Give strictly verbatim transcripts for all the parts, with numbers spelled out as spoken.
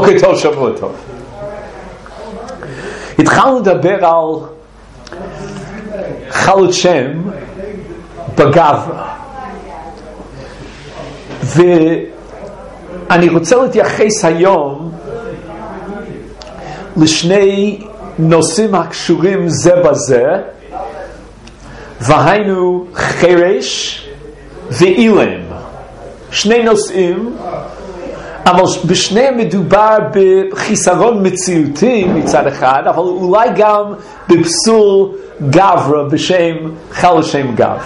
בוקר טוב, שבוע טוב. התחלנו לדבר על חלות שם בגברה, ואני רוצה להתייחס היום לשני נושאים הקשורים זה בזה, והיינו חרש ואילם. שני נושאים, אבל בשניהם מדובר בחיסרון מציאותי מצד אחד, אבל אולי גם בפסול גברה בשם חל שם גברה.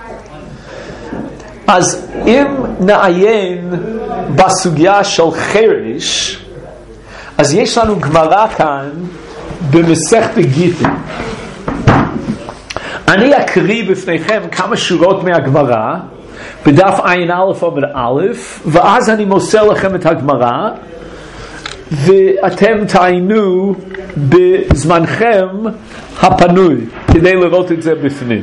אז אם נעיין בסוגיה של חרש, אז יש לנו גמרא כאן במסכת גיטין. אני אקריא בפניכם כמה שורות מהגמרא בדף עין א' עמוד א', ואז אני מוסר לכם את הגמרא ואתם תעיינו בזמנכם הפנוי כדי לראות את זה בפנים.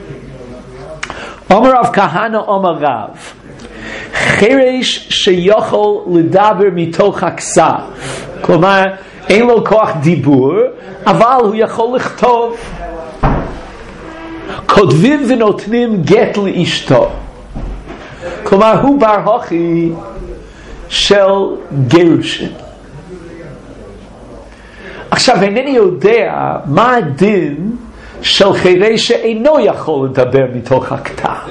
אומר רב כהנא אומר רב, חרש שיכול לדבר מתוך הכסף, כלומר אין לו כוח דיבור אבל הוא יכול לכתוב, כותבים ונותנים גט לאשתו, כלומר הוא בר הוכי של גירושין. עכשיו אינני יודע מה הדין של חרש שאינו יכול לדבר מתוך הכתב,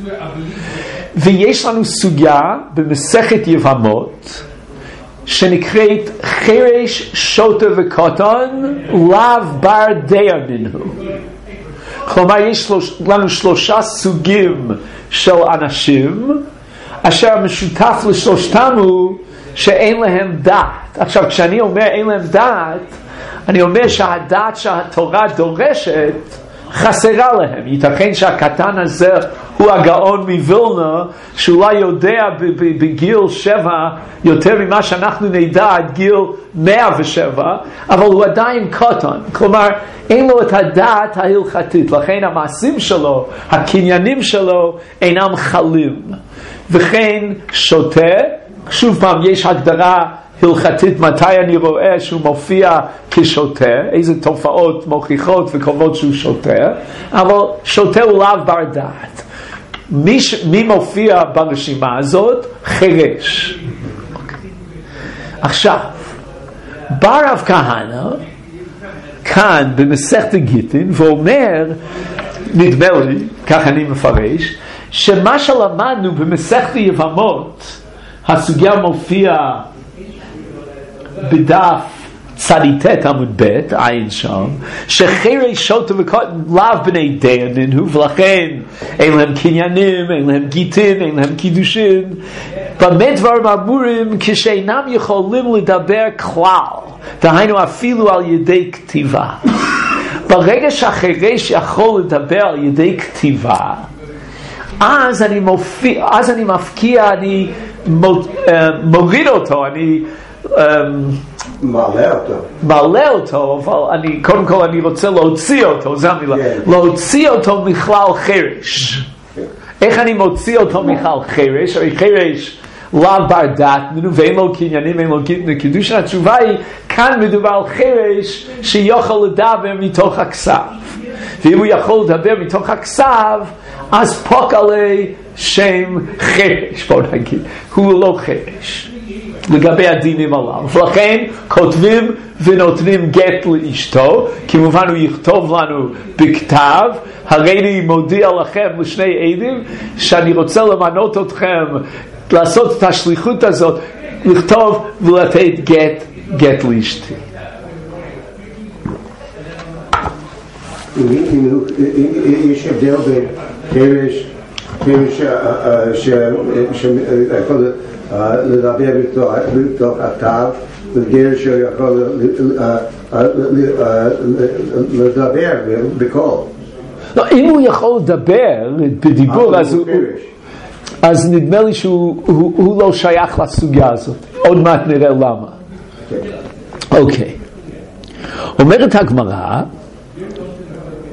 ויש לנו סוגיה במסכת יבמות שנקראת חרש שוטה וקטן לאו בר דיין הוא. כלומר יש לנו שלושה סוגים של אנשים אשר משותף לשלושתם הוא שאין להם דעת. עכשיו כשאני אומר אין להם דעת, אני אומר שהדעת שהתורה דורשת חסרה להם. ייתכן שהקטן הזה הוא הגאון מווילנה שאולי יודע בגיל שבע יותר ממה שאנחנו נדע עד גיל מאה ושבע, אבל הוא עדיין קטן, כלומר אין לו את הדעת ההלכתית, לכן המעשים שלו, הקניינים שלו אינם חלים. וכן שוטה, שוב פעם יש הגדרה הלכתית מתי אני רואה שהוא מופיע כשוטה, איזה תופעות מוכיחות וקובעות שהוא שוטה, אבל שוטה הוא לאו בר דעת. מי, מי מופיע ברשימה הזאת? חרש. Okay. עכשיו בא רב כהנא כאן במסכת גיטין ואומר, נדמה לי, כך אני מפרש, שמה שלמדנו במסכת יבמות, הסוגיה מופיעה בדף צדיתת עמוד ב' עין שם, שחרש שוטה וקטן לאו בני דיינין הוא, ולכן אין להם קניינים, אין להם גיטין, אין להם קידושין. במה דברים אמורים? כשאינם יכולים לדבר כלל, דהיינו אפילו על ידי כתיבה. ברגע שהחרש יכול לדבר על ידי כתיבה, אז אני מופיע, אז אני מפקיע, אני מוריד אותו, אני מעלה אותו. מעלה אותו, אבל אני, קודם כל אני רוצה להוציא אותו, זה המילה. להוציא אותו מכלל חרש. איך אני מוציא אותו מכלל חרש? הרי חרש לאו בר דעת, ואין לו קניינים, אין לו קידוש. התשובה היא, כאן מדובר על חרש שיכול לדבר מתוך הכסף. ואם הוא יכול לדבר מתוך הכסף, אז פוק עלי שם חרש, בוא נגיד. הוא לא חרש. לגבי הדינים עליו, ולכן כותבים ונותנים גט לאשתו, כמובן הוא יכתוב לנו בכתב, הרי אני מודיע לכם לשני עדים שאני רוצה למנות אתכם לעשות את השליחות הזאת, לכתוב ולתת גט גט לאשתי. יש הבדל בין חרש שיכול לדבר בתוך הכתב וגר שיכול לדבר בקול. אם הוא יכול לדבר בדיבור אז נדמה לי שהוא לא שייך לסוגיה הזאת. עוד מעט נראה למה. אוקיי, אומרת הגמרא,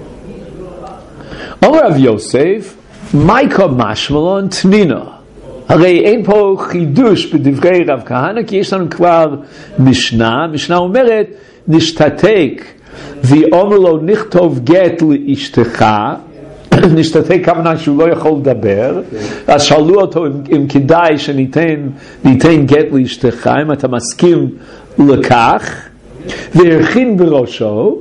אומר רב יוסף מייקה משמלון תנינה, הרי אין פה חידוש בדברי רב כהנא, כי יש לנו כבר משנה, משנה אומרת, נשתתק, ואומר לו נכתוב גט לאשתך, נשתתק כוונה שהוא לא יכול לדבר, אז שאלו אותו אם, אם כדאי שניתן ניתן גט לאשתך, אם אתה מסכים לכך, והרכין בראשו,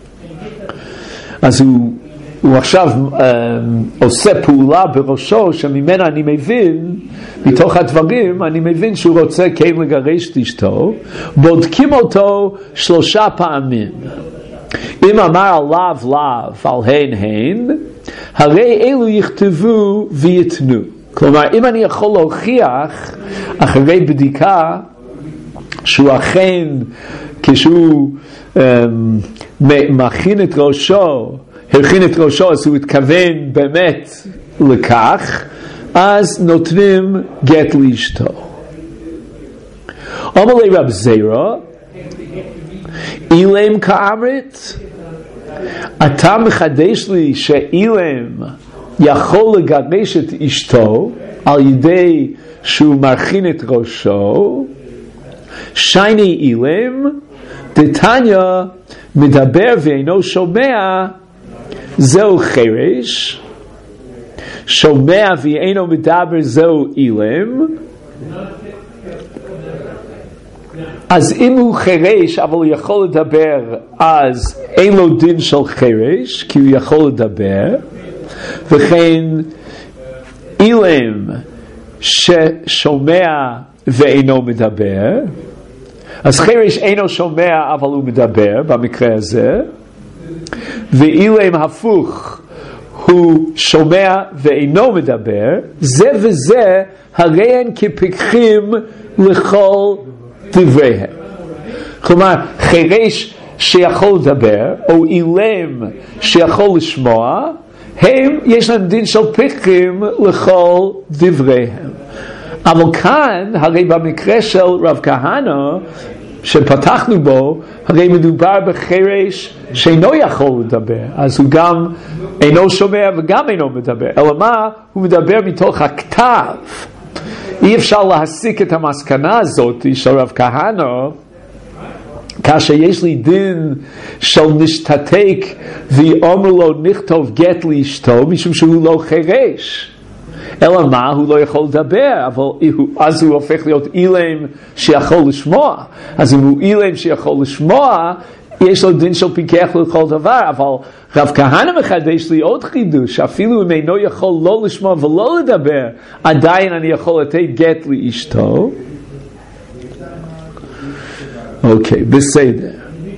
אז הוא, הוא עכשיו אה, עושה פעולה בראשו שממנה אני מבין, מתוך הדברים אני מבין שהוא רוצה כן לגרש את אשתו, בודקים אותו שלושה פעמים. אם אמר עליו לאו, על הן הן, הרי אלו יכתבו ויתנו. כלומר, אם אני יכול להוכיח אחרי בדיקה שהוא אכן, כשהוא um, מכין את ראשו, הכין את ראשו, אז הוא התכוון באמת לכך, אז נותנים גט לאשתו. אומר לי רב זירא, אילם כאמרת, אתה מחדש לי שאילם יכול לגרש את אשתו על ידי שהוא מכין את ראשו, שייני אילם, דתניא מדבר ואינו שומע, זהו חרש, שומע ואינו מדבר, זהו אילם. אז אם הוא חרש אבל הוא יכול לדבר, אז אין לו דין של חרש, כי הוא יכול לדבר. וכן אילם ששומע ואינו מדבר, אז חרש אינו שומע אבל הוא מדבר במקרה הזה, ואילם הפוך הוא שומע ואינו מדבר, זה וזה הרי הם כפקחים לכל דבריהם. כלומר, חרש שיכול לדבר, או אילם שיכול לשמוע, הם, יש להם דין של פקחים לכל דבריהם. אבל כאן, הרי במקרה של רב כהנא, שפתחנו בו, הרי מדובר בחרש שאינו יכול לדבר, אז הוא גם אינו שומע וגם אינו מדבר, אלא מה? הוא מדבר מתוך הכתב. אי אפשר להסיק את המסקנה הזאת של רב כהנא, כאשר יש לי דין של נשתתק ואומר לו נכתוב גט לאשתו, משום שהוא לא חרש. אלא מה? הוא לא יכול לדבר, אבל אז הוא הופך להיות אילם שיכול לשמוע. אז אם הוא אילם שיכול לשמוע, יש לו דין של פיקח לכל דבר. אבל רב כהנא מחדש לי עוד חידוש, אפילו אם אינו יכול לא לשמוע ולא לדבר, עדיין אני יכול לתת גט לאשתו. אוקיי, בסדר.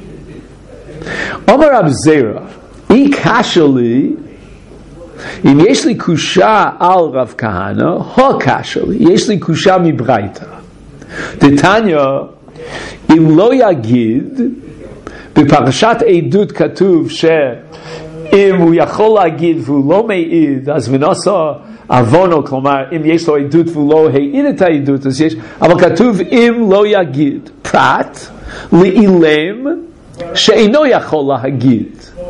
אומר רב זירא, אי קשה לי, אם יש לי קושה על רב כהנא, הו קשה לי, יש לי קושה מברייתא. דתניא, אם לא יגיד, בפרשת עדות כתוב שאם הוא יכול להגיד והוא לא מעיד, אז ונעשה עוונו, כלומר אם יש לו עדות והוא לא העיד את העדות, אז יש, אבל כתוב אם לא יגיד, פרט לאילם שאינו יכול להגיד.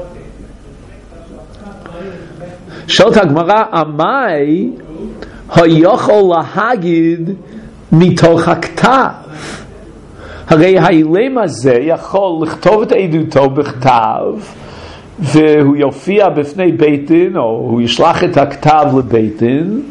שואלת הגמרא, עמי היכול להגיד מתוך הכתב? הרי האילם הזה יכול לכתוב את עדותו בכתב, והוא יופיע בפני בית דין, או הוא ישלח את הכתב לבית דין,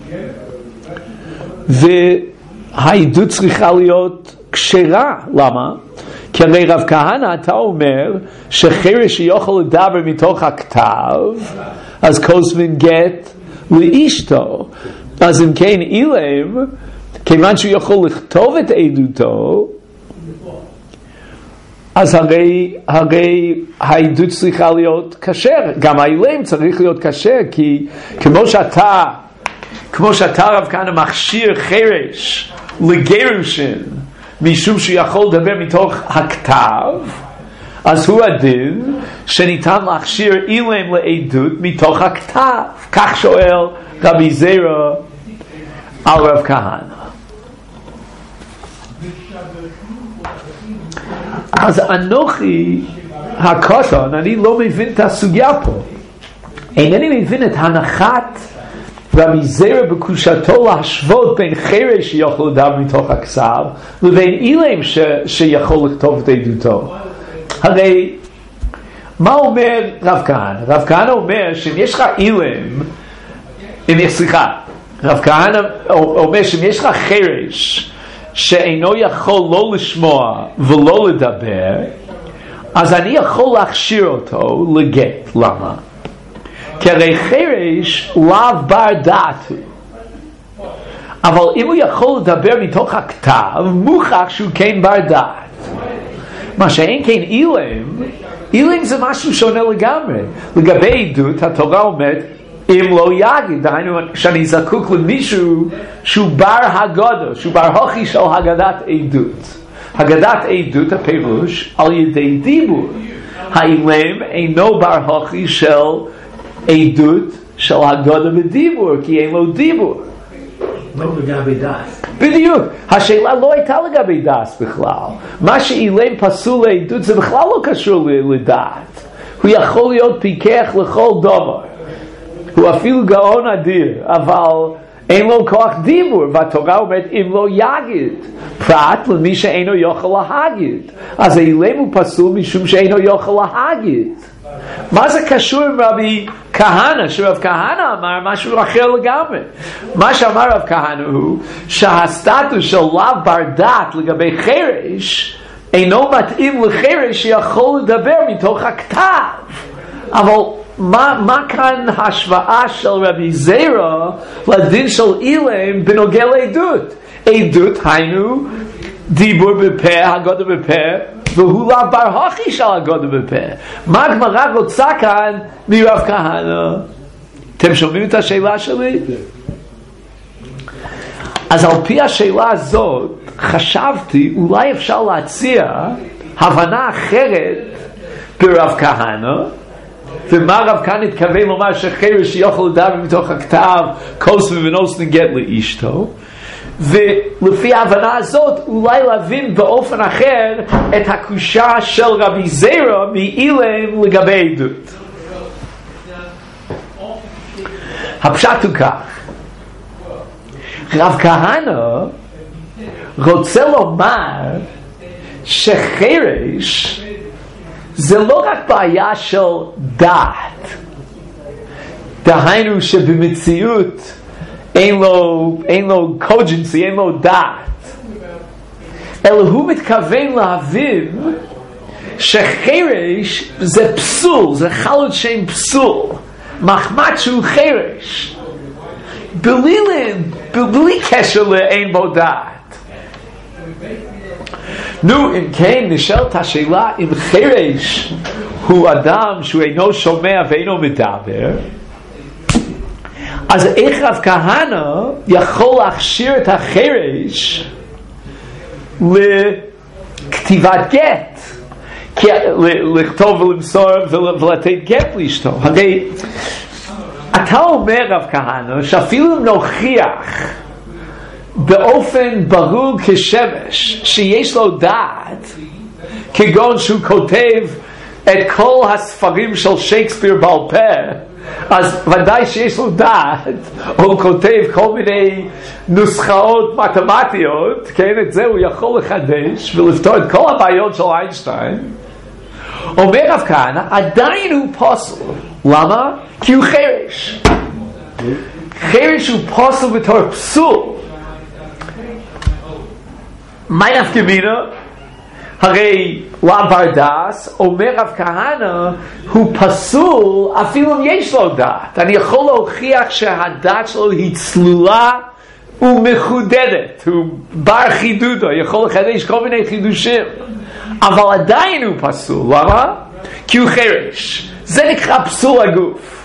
והעדות צריכה להיות כשרה. למה? כי הרי רב כהנא אתה אומר שחרש שיכול לדבר מתוך הכתב, אז כוסבין גט לאשתו. אז אם כן אילם, כיוון שהוא יכול לכתוב את עדותו, אז הרי, הרי העדות צריכה להיות כשר. גם האילם צריך להיות כשר, כי כמו שאתה, כמו שאתה רב כהנא מכשיר חרש לגירושין, משום שהוא יכול לדבר מתוך הכתב, אז הוא הדין שניתן להכשיר אילם לעדות מתוך הכתב. כך שואל רבי זירא על רב כהנא. אז אנוכי הקטן, אני לא מבין את הסוגיה פה. אינני מבין את הנחת רבי זרע בקושתו להשוות בין חירש שיכול לדבר מתוך הכתב לבין אילם ש... שיכול לכתוב את עדותו. הרי מה אומר רב כהנא? רב כהנא אומר שאם יש לך אילם, אם יש, סליחה, רב כהנא אומר שאם יש לך חירש שאינו יכול לא לשמוע ולא לדבר, אז אני יכול להכשיר אותו לגט. למה? כי הרי חירש לאו בר דעת הוא, אבל אם הוא יכול לדבר מתוך הכתב, מוכח שהוא כן בר דעת. מה שאין כן אילם, אילם זה משהו שונה לגמרי. לגבי עדות, התורה אומרת אם לא יגיד, דהיינו שאני זקוק למישהו שהוא בר הגדה, שהוא בר הוכי של הגדת עדות. הגדת עדות הפירוש על ידי דיבור. האילם אינו בר הוכי של עדות של הגדה בדיבור, כי אין לו דיבור. לא לגבי דס. בדיוק. השאלה לא הייתה לגבי דס בכלל. מה שאילם פסול לעדות זה בכלל לא קשור לדעת. הוא יכול להיות פיקח לכל דבר. הוא אפילו גאון אדיר, אבל אין לו כוח דיבור, והתורה אומרת אם לא יגיד, פרט למי שאינו יוכל להגיד. אז האילם הוא פסול משום שאינו יוכל להגיד. מה זה קשור עם רבי כהנא? שרב כהנא אמר משהו אחר לגמרי. מה שאמר רב כהנא הוא שהסטטוס של לאו בר דעת לגבי חירש אינו מתאים לחירש שיכול לדבר מתוך הכתב. אבל מה, מה כאן השוואה של רבי זרע לדין של אילם בנוגע לעדות? עדות היינו דיבור בפה, הגדה בפה, והוא לא בר הוכי של הגדה בפה. מה הגמרא רוצה כאן מרב כהנא? אתם שומעים את השאלה שלי? אז על פי השאלה הזאת חשבתי אולי אפשר להציע הבנה אחרת ברב כהנא. ומה רב כהנא התכוון לומר שחירש שיכול לדבר מתוך הכתב כוס ובנוס נגט לאשתו, ולפי ההבנה הזאת אולי להבין באופן אחר את הקושה של רבי זרע מאילם לגבי עדות. הפשט הוא כך, רב כהנא רוצה לומר שחירש זה לא רק בעיה של דעת, דהיינו שבמציאות אין לו, אין לו קוג'נסי, אין לו דעת, אלא הוא מתכוון להבין שחירש זה פסול, זה חלות שם פסול, מחמת שהוא חירש, בלי, בלי קשר לאין בו דעת. נו, אם כן, נשאלת השאלה אם חירש הוא אדם שהוא אינו שומע ואינו מדבר, אז איך רב כהנא יכול להכשיר את החירש לכתיבת גט, לכתוב ולמסור ולתת גט לאשתו? הרי אתה אומר רב כהנא שאפילו אם נוכיח באופן ברור כשמש שיש לו דעת, כגון שהוא כותב את כל הספרים של שייקספיר בעל פה, אז ודאי שיש לו דעת, או הוא כותב כל מיני נוסחאות מתמטיות, כן, את זה הוא יכול לחדש ולפתור את כל הבעיות של איינשטיין. אומר רב כהנא עדיין הוא פוסל. למה? כי הוא חירש. חירש הוא פוסל בתור פסול. מה נפקא מינה? הרי לא בר דעת, אומר רב כהנא הוא פסול אפילו אם יש לו דעת. אני יכול להוכיח שהדעת שלו היא צלולה ומחודדת, הוא בר חידודו, יכול לחדש כל מיני חידושים, אבל עדיין הוא פסול. למה? כי הוא חירש. זה נקרא פסול הגוף.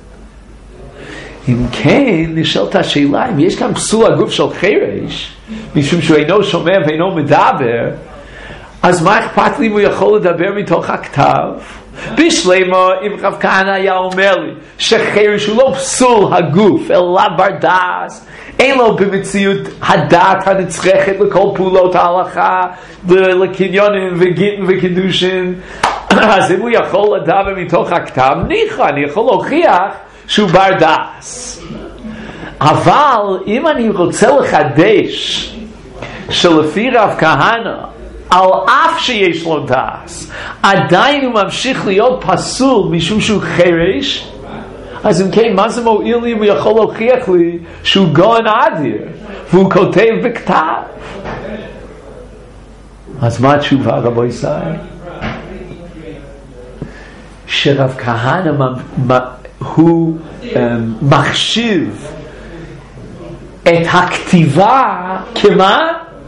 אם כן, נשאלת השאלה אם יש כאן פסול הגוף של חירש משום שהוא אינו שומע ואינו מדבר, אז מה אכפת לי אם הוא יכול לדבר מתוך הכתב? בשלמה, אם רב כהנא היה אומר לי שחירש הוא לא פסול הגוף אלא בר דעת, אין לו במציאות הדעת הנצרכת לכל פעולות ההלכה, לקניונים וגיטין וקידושין, אז אם הוא יכול לדבר מתוך הכתב, ניחא, אני יכול להוכיח שהוא בר דעת. אבל אם אני רוצה לחדש שלפי רב כהנא על אף שיש לו דאס עדיין הוא ממשיך להיות פסול משום שהוא חרש, אז אם כן, מה זה מועיל לי אם הוא יכול להוכיח לי שהוא גאון אדיר והוא כותב בכתב? אז מה התשובה, רבו ישראל? שרב כהנא הוא מחשיב את הכתיבה כמה?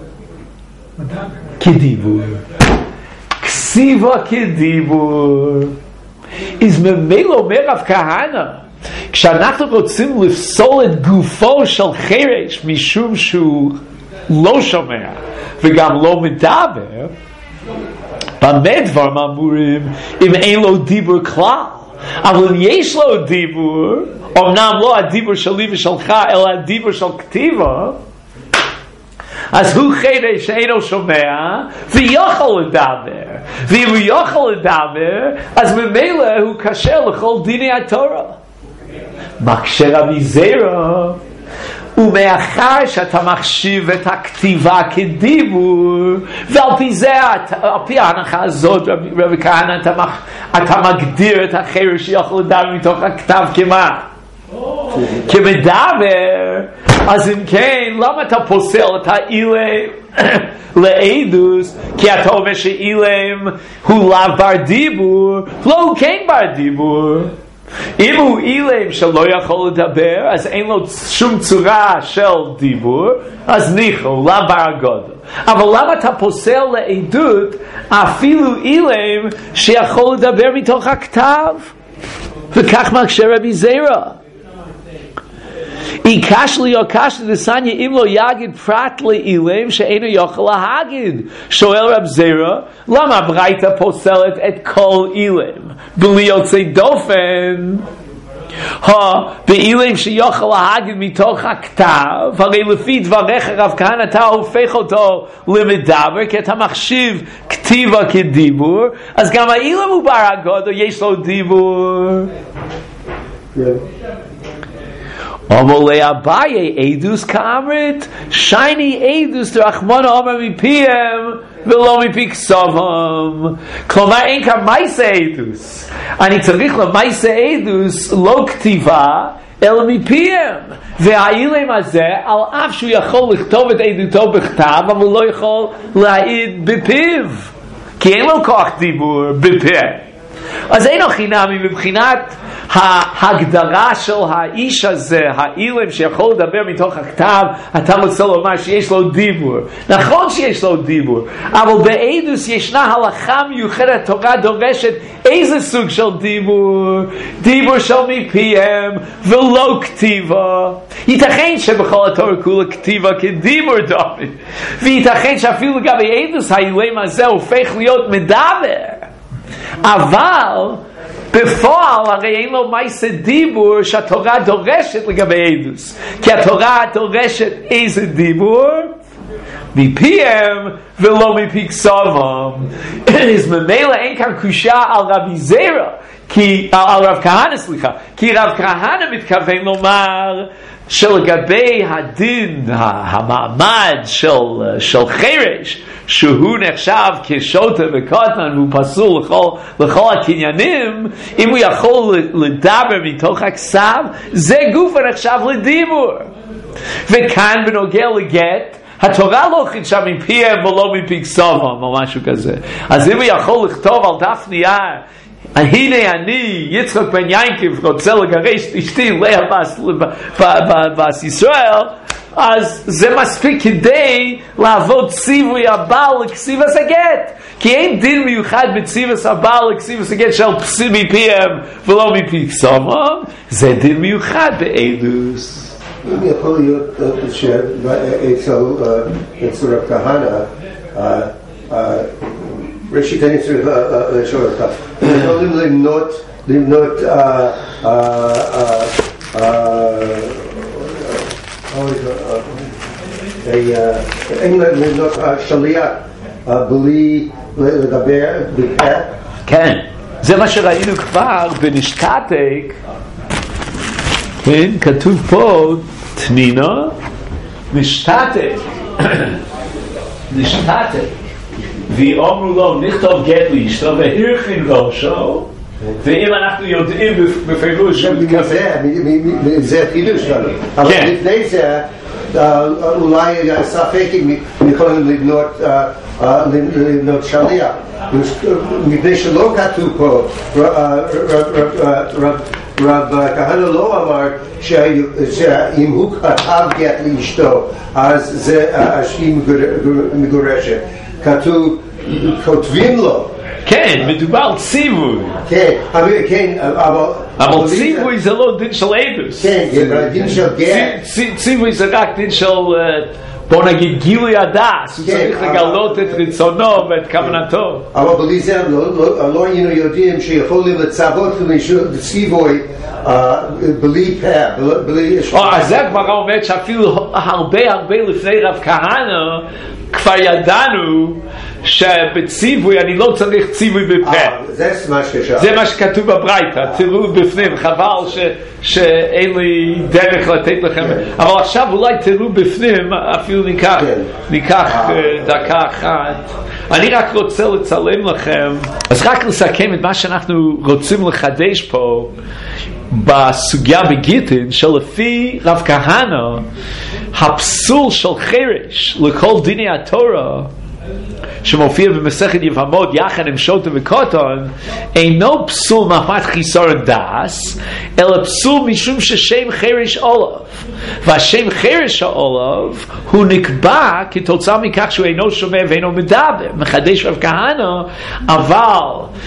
כדיבור. כסיבה כדיבור. אז ממילא אומר רב כהנא, כשאנחנו רוצים לפסול את גופו של חרש משום שהוא לא שומע וגם לא מדבר, במה דברים אמורים אם אין לו דיבור כלל? אבל אם יש לו דיבור, אמנם לא הדיבור שלי ושלך אלא הדיבור של כתיבה, אז הוא חרש שאינו שומע ויוכל לדבר, ואם הוא יוכל לדבר אז ממילא הוא כשר לכל דיני התורה. מקשה רבי זירא, ומאחר שאתה מחשיב את הכתיבה כדיבור, ועל פי זה, על פי ההנחה הזאת, רבי כהנא, אתה, אתה מגדיר את החרש שיכול לדבר מתוך הכתב כמה? כמדבר. אז אם כן, למה אתה פוסל את האילם לעדוס? כי אתה אומר שאילם הוא לאו בר דיבור, לא, הוא כן בר דיבור. אם הוא אילם שלא יכול לדבר, אז אין לו שום צורה של דיבור, אז ניחא, הוא לא בר גודל. אבל למה אתה פוסל לעדות אפילו אילם שיכול לדבר מתוך הכתב? וכך מקשה רבי זירא. אי קשלי או קשלי דסניה אם לא יגיד פרט לאילם שאינו יכול להגיד. שואל רב זירא, למה הברייתא פוסלת את כל אילם בלי יוצא דופן? באילם שיוכל להגיד מתוך הכתב, הרי לפי דבריך רב כהנא אתה הופך אותו למדבר, כי אתה מחשיב כתיבה כדיבור, אז גם האילם הוא בר הגודל, יש לו דיבור. אמר לאביי עדוס כאמרת שייני עדוס דרחמנא אומר מפיהם ולא מפי כסובם. כלומר אין כאן מייסה עדוס, אני צריך למייסה עדוס לא כתיבה אלא מפיהם, והאילם הזה על אף שהוא יכול לכתוב את עדותו בכתב אבל לא יכול להעיד בפיו כי אין לו כוח דיבור בפה. אז אין לו חינמי מבחינת ההגדרה של האיש הזה, האילם שיכול לדבר מתוך הכתב, אתה רוצה לומר שיש לו דיבור. נכון שיש לו דיבור, אבל בעדוס ישנה הלכה מיוחדת, התורה דורשת איזה סוג של דיבור? דיבור של מפיהם ולא כתיבה. ייתכן שבכל התורה כולה כתיבה כדיבור דוד, וייתכן שאפילו לגבי עדוס האילם הזה הופך להיות מדבר, אבל בפועל הרי אין לו מייסה דיבור שהתורה דורשת לגבי עדוס, כי התורה דורשת איזה דיבור? מפיהם ולא מפי כסובם. אז ממילא אין כאן קושה על רבי זירא, כי על רב כהנא, סליחה, כי רב כהנא מתכוון לומר שלגבי הדין, המעמד של, של חרש, שהוא נחשב כשוטה וקטן והוא פסול לכל, לכל הקניינים, אם הוא יכול לדבר מתוך הכסף, זה גוף הנחשב לדיבור. וכאן בנוגע לגט, התורה לא חידשה מפיהם ולא מפי כסובם או משהו כזה. אז אם הוא יכול לכתוב על דף נייר, הנה אני יצחק בן ינקב רוצה לגרש את אשתי לאה בת ישראל, אז זה מספיק כדי לעבוד ציווי הבעל לכסיבס הגט, כי אין דין מיוחד בציווי הבעל לכסיבס הגט של פסול מפיהם ולא מפי כסובם, זה דין מיוחד בעדוס. אם יכול להיות שאצל רב כהנא ראשית אני צריך לשאול אותך, יכולים למנות למנות אין למנות שליח בלי לדבר בפה? כן, זה מה שראינו כבר בנשתתק. כן, כתוב פה תנינה, נשתתק, נשתתק, ואומרו לו, נכתוב גט לאשתו, והרחין ראשו, ואם אנחנו יודעים בפירוש זה חידוש שלנו, אבל לפני זה אולי ספק אם יכולים לבנות שליח, מפני שלא כתוב פה, רב כהנא לא אמר שאם הוא כתב גט לאשתו אז היא מגורשת, כתוב כותבים לו. כן, מדובר על ציווי. כן, כן, אבל ציווי זה לא דין של עדות. כן, זה דין של גט. ציווי זה רק דין של, בוא נגיד, גילוי הדעת. הוא צריך לגלות את רצונו ואת כוונתו. אבל בלי זה לא היינו יודעים שיכולים לצוות ציווי בלי פה, בלי... אז זה כבר אומר שאפילו הרבה הרבה לפני רב כהנא כבר ידענו שבציווי אני לא צריך ציווי בפה. זה מה שכתוב. זה מה שכתוב בברייתא, תראו בפנים, חבל שאין לי דרך לתת לכם, אבל עכשיו אולי תראו בפנים, אפילו ניקח דקה אחת. אני רק רוצה לצלם לכם, אז רק לסכם את מה שאנחנו רוצים לחדש פה בסוגיה בגיטין, שלפי רב כהנא הפסול של חרש לכל דיני התורה שמופיע במסכת יבמות יחד עם שוטה וקוטון אינו פסול מחמת חיסרון דאס, אלא פסול משום ששם חרש עולב, והשם חרש העולב הוא נקבע כתוצאה מכך שהוא אינו שומע ואינו מדבר. מחדש רב כהנא, אבל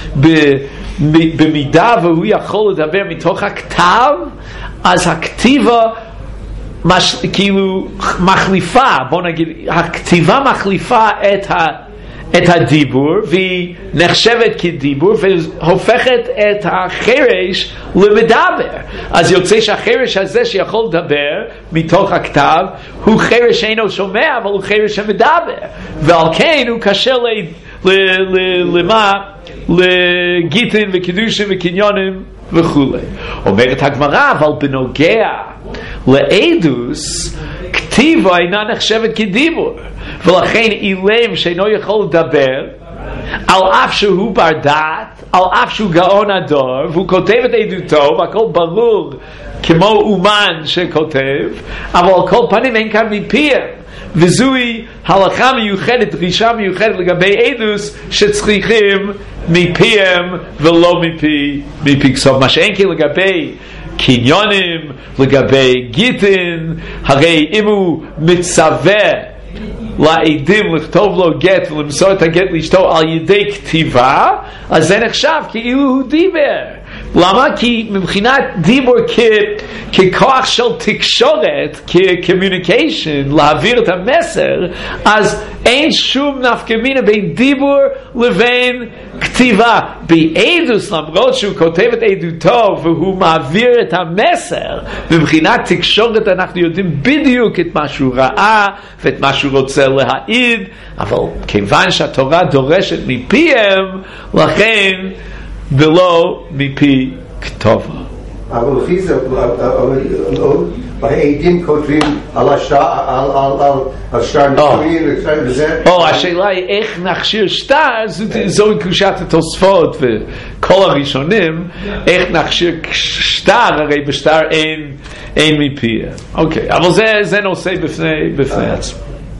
במידה והוא יכול לדבר מתוך הכתב, אז הכתיבה מש, כאילו מחליפה, בוא נגיד, הכתיבה מחליפה את, ה, את הדיבור, והיא נחשבת כדיבור, והופכת את החרש למדבר. אז יוצא שהחרש הזה שיכול לדבר מתוך הכתב, הוא חרש שאינו שומע, אבל הוא חרש שמדבר. ועל כן הוא קשה ל, ל, ל, למה? לגיטין וקידושים וקניונים וכו'. אומרת הגמרא, אבל בנוגע לעדוס, כתיבה אינה נחשבת כדיבור, ולכן אילם שאינו יכול לדבר, על אף שהוא בר דעת, על אף שהוא גאון הדור, והוא כותב את עדותו, והכל ברור כמו אומן שכותב, אבל על כל פנים אין כאן מפיהם, וזוהי הלכה מיוחדת, דרישה מיוחדת לגבי עדוס שצריכים מפיהם ולא מפי, מפי כסוף. מה שאין כי לגבי קניונים, לגבי גיטין, הרי אם הוא מצווה לעדים לכתוב לו גט ולמסור את הגט לאשתו על ידי כתיבה, אז זה נחשב כאילו הוא דיבר. למה? כי מבחינת דיבור כ- ככוח של תקשורת, כ-communication, להעביר את המסר, אז אין שום נפקא מינה בין דיבור לבין כתיבה. בעדוס, למרות שהוא כותב את עדותו והוא מעביר את המסר, מבחינת תקשורת אנחנו יודעים בדיוק את מה שהוא ראה ואת מה שהוא רוצה להעיד, אבל כיוון שהתורה דורשת מפיהם, לכן ולא מפי כתובה. אבל לפי זה, העדים כותבים על השטר נשואים וזה. או, השאלה היא איך נכשיר שטר, זוהי קושת התוספות וכל הראשונים, איך נכשיר שטר, הרי בשטר אין מפי. אוקיי, אבל זה נושא בפני עצמו.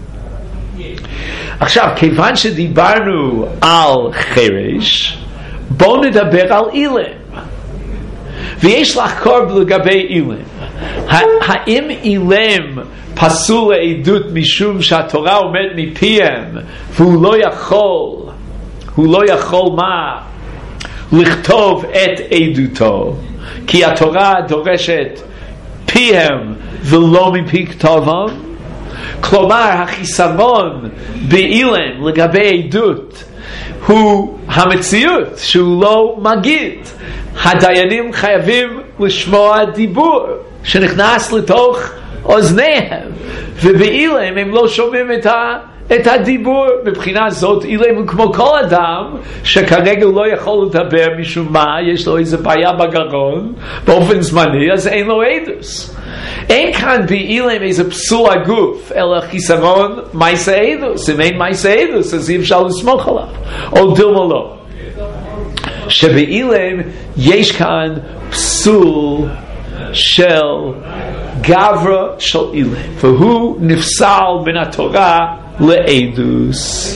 עכשיו, כיוון שדיברנו על חרש, בואו נדבר על אילם. ויש לחקור לגבי אילם. האם אילם פסול לעדות משום שהתורה אומרת מפיהם והוא לא יכול, הוא לא יכול מה? לכתוב את עדותו, כי התורה דורשת פיהם ולא מפי כתובם? כלומר, החיסרון באילם לגבי עדות הוא המציאות שהוא לא מגיד. הדיינים חייבים לשמוע דיבור שנכנס לתוך אוזניהם, ובאילם הם לא שומעים את, ה, את הדיבור. מבחינה זאת אילם הוא כמו כל אדם שכרגע הוא לא יכול לדבר משום מה, יש לו איזה בעיה בגרון באופן זמני, אז אין לו עדוס. אין כאן באילם איזה פסול הגוף, אלא חיסרון מייסה עדוס. אם אין מייסה עדוס אז אי אפשר לסמוך עליו, או דומה לו. שבאילם יש כאן פסול של גברה של אילם, והוא נפסל מן התורה לעדוס.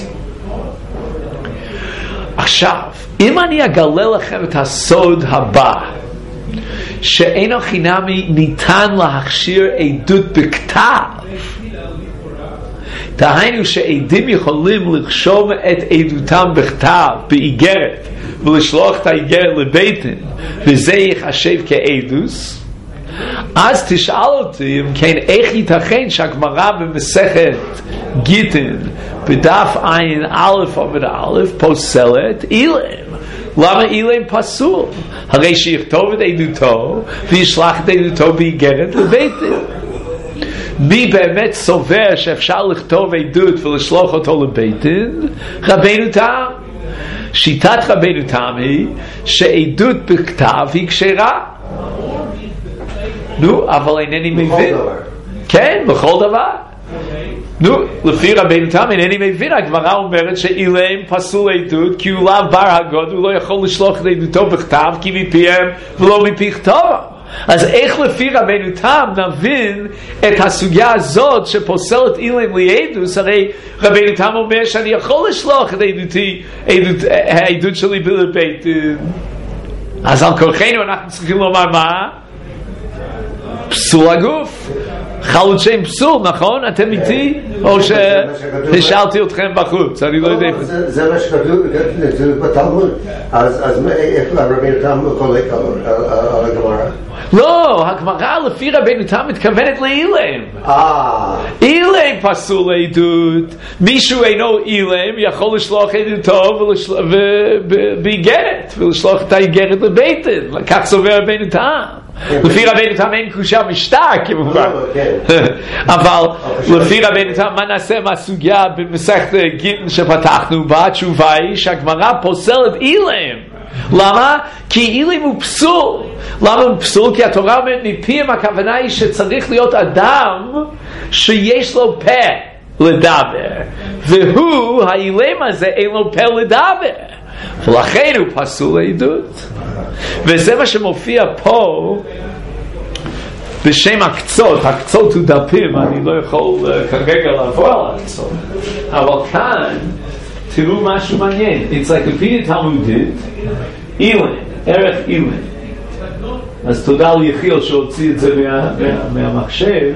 עכשיו, אם אני אגלה לכם את הסוד הבא, שאינו חינמי ניתן להכשיר עדות בכתב, דהיינו שעדים יכולים לרשום את עדותם בכתב באיגרת ולשלוח את האיגרת לביתן וזה יחשב כעדוס, אז תשאל אותי אם כן איך ייתכן שהגמרא במסכת גיטין בדף עין א' עמוד א' פוסלת אילם. למה אילם פסול? הרי שיכתוב את עדותו וישלח את עדותו באיגרת לביתן. מי באמת סובר שאפשר לכתוב עדות ולשלוח אותו לביתן? רבנו תם. שיטת רבנו תם היא שעדות בכתב היא כשרה. נו, אבל אינני מבין. כן, בכל דבר. נו, לפי רבנו תם אינני מבין. הגמרא אומרת שאילם פסול עדות כי הוא לאו בר הגוד, הוא לא יכול לשלוח את עדותו בכתב כי מפיהם ולא מפי כתובם. אז איך לפי רבנו תם נבין את הסוגיה הזאת שפוסלת אילם לעדוס? הרי רבנו תם אומר שאני יכול לשלוח את עדותי, עדות, העדות שלי לבית. אז על כורחנו אנחנו צריכים לומר מה? פסול הגוף. חלות שם פסול, נכון? אתם איתי? או ששאלתי אתכם בחוץ? אני לא יודע. זה מה שכתוב, זה בתלמוד. אז איך רבנו תם חולק על הגמרא? לא, הגמרא לפי רבנו תם מתכוונת לאילם. אילם פסול עדות. מישהו אינו אילם יכול לשלוח עדותו באיגרת ולשלוח את האיגרת לביתן. כך סובר רבנו תם. לפי רבנו תם אין קושה משטר כמובן, אבל לפי רבנו תם מה נעשה מהסוגיה במסכת גיטין שפתחנו בה? התשובה היא שהגמרא פוסלת אילם. למה? כי אילם הוא פסול. למה הוא פסול? כי התורה אומרת מפיהם, הכוונה היא שצריך להיות אדם שיש לו פה לדבר, והוא, האילם הזה אין לו פה לדבר, ולכן הוא פסול עדות. וזה מה שמופיע פה בשם הקצות. הקצות הוא דפים, אני לא יכול כרגע לעבור על הקצות, אבל כאן תראו משהו מעניין. אנציקלופדיה תלמודית אילם, ערך אילם. אז תודה ליחיל שהוציא את זה מה, מה, מהמחשב.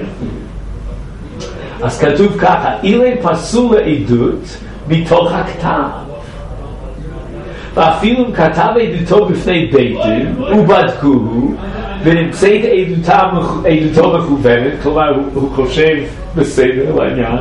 אז כתוב ככה: אילם פסול לעדות מתוך הכתב, ואפילו אם כתב עדותו בפני בית דין ובדקוהו ונמצאת עדותו מכוונת, כלומר הוא חושב בסדר לעניין,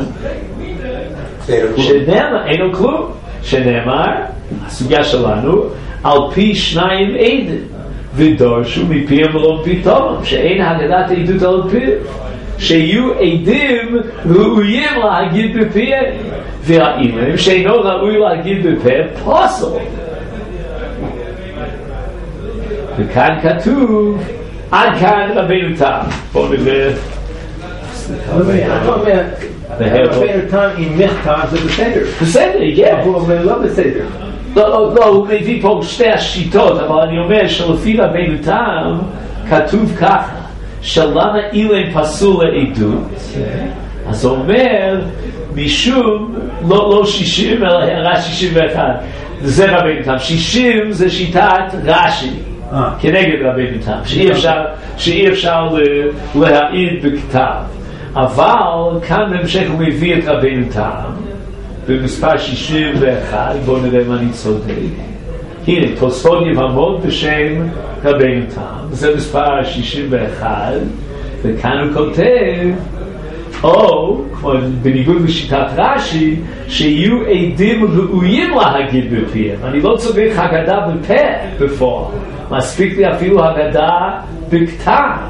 שנאמר, אין לו כלום, שנאמר, הסוגיה שלנו, על פי שניים עדים ודורשו מפיהם ולא מפי תומם, שאין הגדת עדות על פיהם, שיהיו עדים ראויים להגיד בפיהם, והאילם שאינו ראוי להגיד בפיהם פוסל. וכאן כתוב עד כאן רבנו תם. בואו נראה. אתה אומר רבנו תם עם מכתב זה בסדר. בסדר, כן. הוא אומר לא בסדר. לא, הוא מביא פה שתי השיטות, אבל אני אומר שלפי רבנו תם כתוב ככה, שלמה אילם פסול לעדות, אז הוא אומר משום לא שישים אלא רק שישים ואחת. זה רבנו תם. שישים זה שיטת רש"י כנגד רבנו תם, שאי אפשר שאי אפשר להעיד בכתב. אבל כאן בהמשך הוא מביא את רבנו תם במספר שישים ואחת. בואו נראה מה אני צודק. הנה תוספות יבמות בשם רבנו תם, זה מספר שישים ואחת, וכאן הוא כותב או כמו בניגוד לשיטת רש"י שיהיו עדים ראויים להגיד בפיהם. אני לא צריך הגדה בפה בפועל, מספיק לי אפילו הגדה בכתב.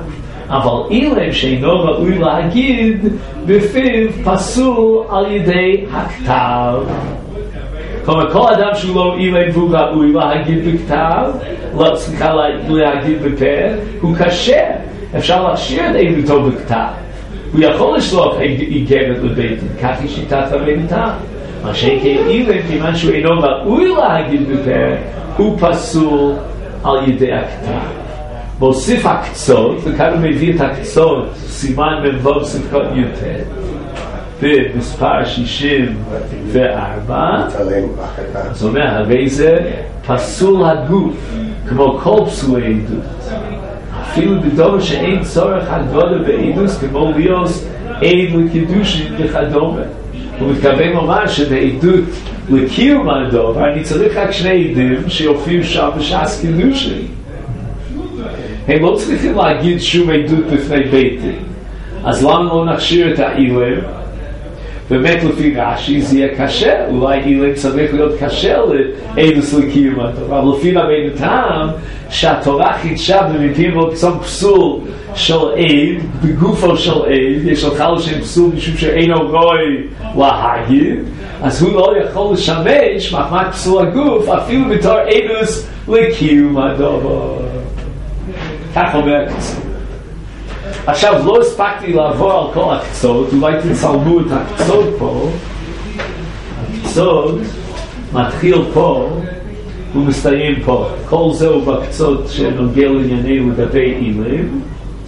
אבל אילם שאינו ראוי להגיד בפיו פסול על ידי הכתב. כלומר, כל אדם שהוא לא אילם והוא ראוי להגיד בכתב, לא צריכה להגיד בפה, הוא קשה. אפשר להשאיר את עדותו בכתב. הוא יכול לשלוח איגרת לבית דין, כך היא שיטת רבנו תם. מה שכן אילם, כיוון שהוא אינו ראוי להגיד בפה, הוא פסול על ידי הכתב. מוסיף הקצות, וכאן הוא מביא את הקצות, סימן מבוא ספקות י"ט, במספר שישים וארבע. זאת אומרת, הרי זה פסול הגוף, כמו כל פסולי עדות. אפילו בדומה שאין צורך הגבודה בעדות, כמו להיות עד לקידושין וכדומה. הוא מתכוון לומר שבעדות לקיום הדבר, אני צריך רק שני עדים שיופיעו שם בשעת קידושין. הם לא צריכים להגיד שום עדות בפני בית דין. אז למה לא נכשיר את האילם? באמת לפי רש"י זה יהיה קשה, אולי אילם צריך להיות קשה לעדות לקיום הדבר, אבל לפי רבנו תם שהתורה חידשה במקרים מאוד צום פסול של עד, בגופו של עד, יש לך לשם פסול משום שאינו רואי להגיד, אז הוא לא יכול לשמש מחמת פסול הגוף אפילו בתור עדות לקיום הדבר. כך אומר הקצות. עכשיו לא הספקתי לעבור על כל הקצות, אולי תצלמו את הקצות פה. הקצות מתחיל פה ומסתיים פה. כל זהו בקצות שנוגע לענייני לגבי אילם.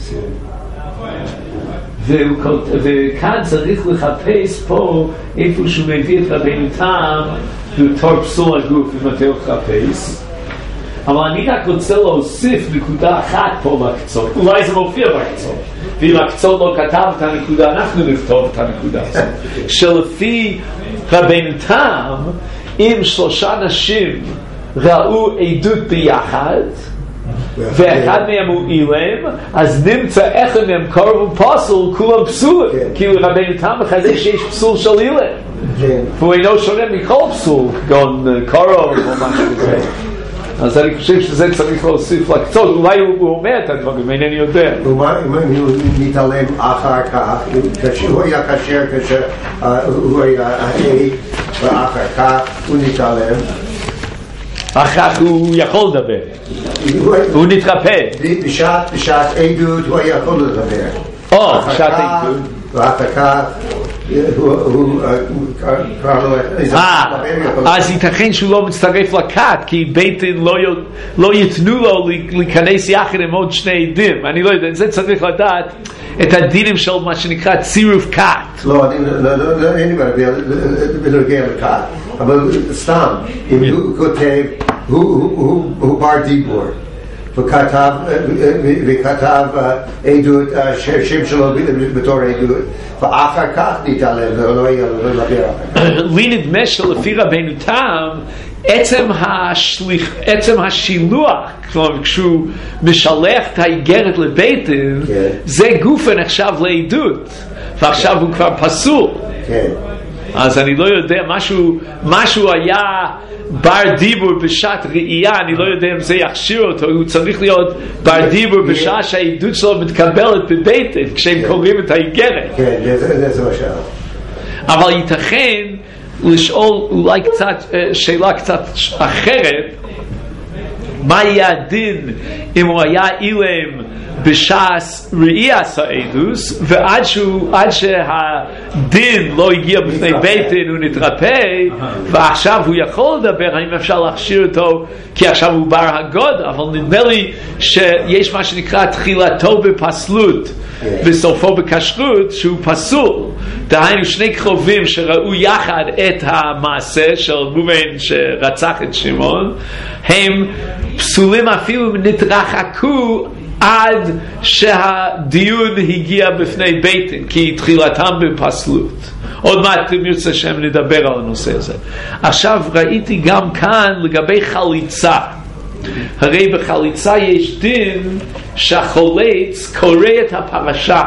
וכאן צריך לחפש פה איפה שהוא מביא את רבנו תם בתור פסול הגוף אם אתה לחפש. אבל אני רק רוצה להוסיף נקודה אחת פה בקצות. אולי זה מופיע בקצות. ואם הקצות לא כתב את הנקודה, אנחנו נכתוב את הנקודה הזאת. שלפי רבנו תם, אם שלושה נשים ראו עדות ביחד, ואחד מהם הוא אילם, אז נמצא אחד מהם קרוב ופסול, כולם פסולים. כי רבנו תם מחזק שיש פסול של אילם. והוא אינו שונה מכל פסול, גם קרוב או משהו כזה. אז אני חושב שזה צריך להוסיף לקצות, אולי הוא אומר את הדברים, אינני יודע. אם הוא מתעלם אחר כך, הוא היה כאשר כאשר הוא היה העד, ואחר כך הוא מתעלם. אחר כך הוא יכול לדבר, הוא נתרפא. בשעת עדות הוא היה יכול לדבר. או, בשעת עדות. ואחר כך הוא קרא לו... אז ייתכן שהוא לא מצטרף לכת, כי בית דין לא יתנו לו להיכנס יחד עם עוד שני עדים. אני לא יודע, זה צריך לדעת את הדינים של מה שנקרא צירוף כת. לא, אין לי בעיה בנוגע לכת, אבל סתם, אם הוא כותב, הוא בר דיבור. וכתב, וכתב עדות, שם שלו בתור עדות, ואחר כך נתעלם, ולא היה לדבר אחר. לי נדמה שלפי רבנו תם, עצם השליח, עצם השילוח, כלומר, כשהוא משלח את האיגרת לבית דין, זה גופה נחשב לעדות, ועכשיו הוא כבר פסול. כן. אז אני לא יודע, משהו, משהו היה בר דיבור בשעת ראייה, אני לא יודע אם זה יכשיר אותו, הוא צריך להיות בר דיבור בשעה שהעדות שלו מתקבלת בבית דין, כשהם קוראים את האיגרת. כן, זה מה שאלה. אבל ייתכן לשאול אולי קצת, שאלה קצת אחרת, מה יהיה הדין אם הוא היה אילם בשעס ראיית העדות, ועד שהוא, עד שהדין לא הגיע בפני בית דין הוא נתרפא, ועכשיו הוא יכול לדבר, האם אפשר להכשיר אותו כי עכשיו הוא בר הגוד? אבל נדמה לי שיש מה שנקרא תחילתו בפסלות וסופו בכשרות שהוא פסול. דהיינו שני קרובים שראו יחד את המעשה של ראובן שרצח את שמעון, הם פסולים אפילו נתרחקו עד שהדיון הגיע בפני בית דין, כי תחילתם בפסלות. עוד מעט אם ירצה שם נדבר על הנושא הזה. עכשיו ראיתי גם כאן לגבי חליצה, הרי בחליצה יש דין שהחולץ קורא את הפרשה.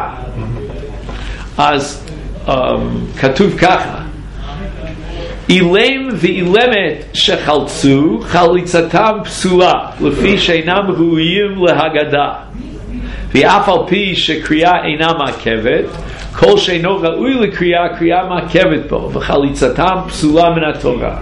אז um, כתוב ככה, אילם ואילמת שחלצו חליצתם פסולה לפי שאינם ראויים להגדה, ואף על פי שקריאה אינה מעכבת, כל שאינו ראוי לקריאה, קריאה מעכבת בו, וחליצתם פסולה מן התורה.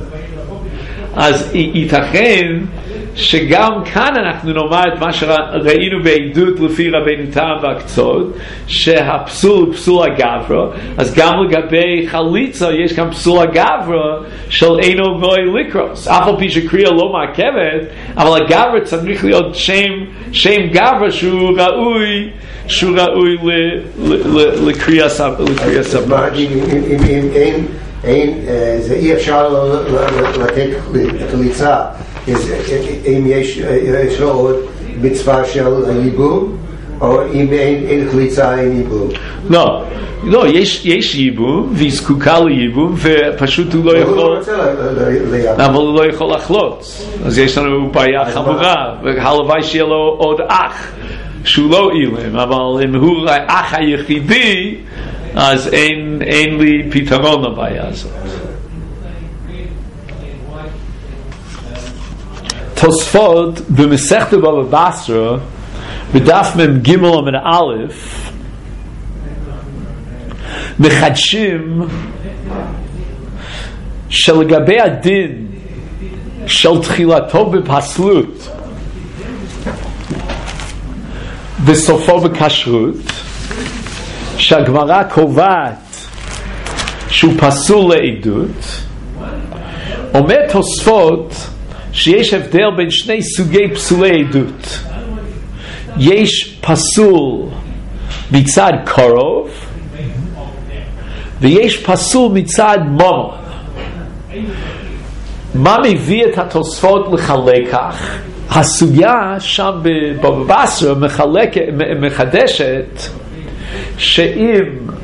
אז ייתכן שגם כאן אנחנו נאמר את מה שראינו בעדות לפי רבינו תם והקצות, שהפסול הוא פסול הגברה, אז גם לגבי חליצה יש כאן פסול הגברה של אינו ראוי לקרוס, אף על פי שקריאה לא מעכבת, אבל הגברה צריך להיות שם, שם גברה שהוא ראוי, שהוא ראוי לקריאה סבבה. אין, זה אי אפשר לתת חליצה אם יש לו עוד מצווה של ייבום, או אם אין חליצה אין ייבום. לא, לא, יש ייבום והיא זקוקה לייבום ופשוט הוא לא יכול, אבל הוא לא יכול לחלוץ, אז יש לנו בעיה חמורה, והלוואי שיהיה לו עוד אח שהוא לא אילם, אבל אם הוא האח היחידי אז אין, אין לי פתרון לבעיה הזאת. תוספות במסכת בבא בסרה בדף מ"ג עמוד א' מחדשים שלגבי הדין של תחילתו בפסלות וסופו בכשרות, שהגמרא קובעת שהוא פסול לעדות, אומר תוספות שיש הבדל בין שני סוגי פסולי עדות. יש פסול מצד קרוב ויש פסול מצד ממון. מה מביא את התוספות לחלק כך? הסוגיה שם בבבא בסרה מחדשת שאם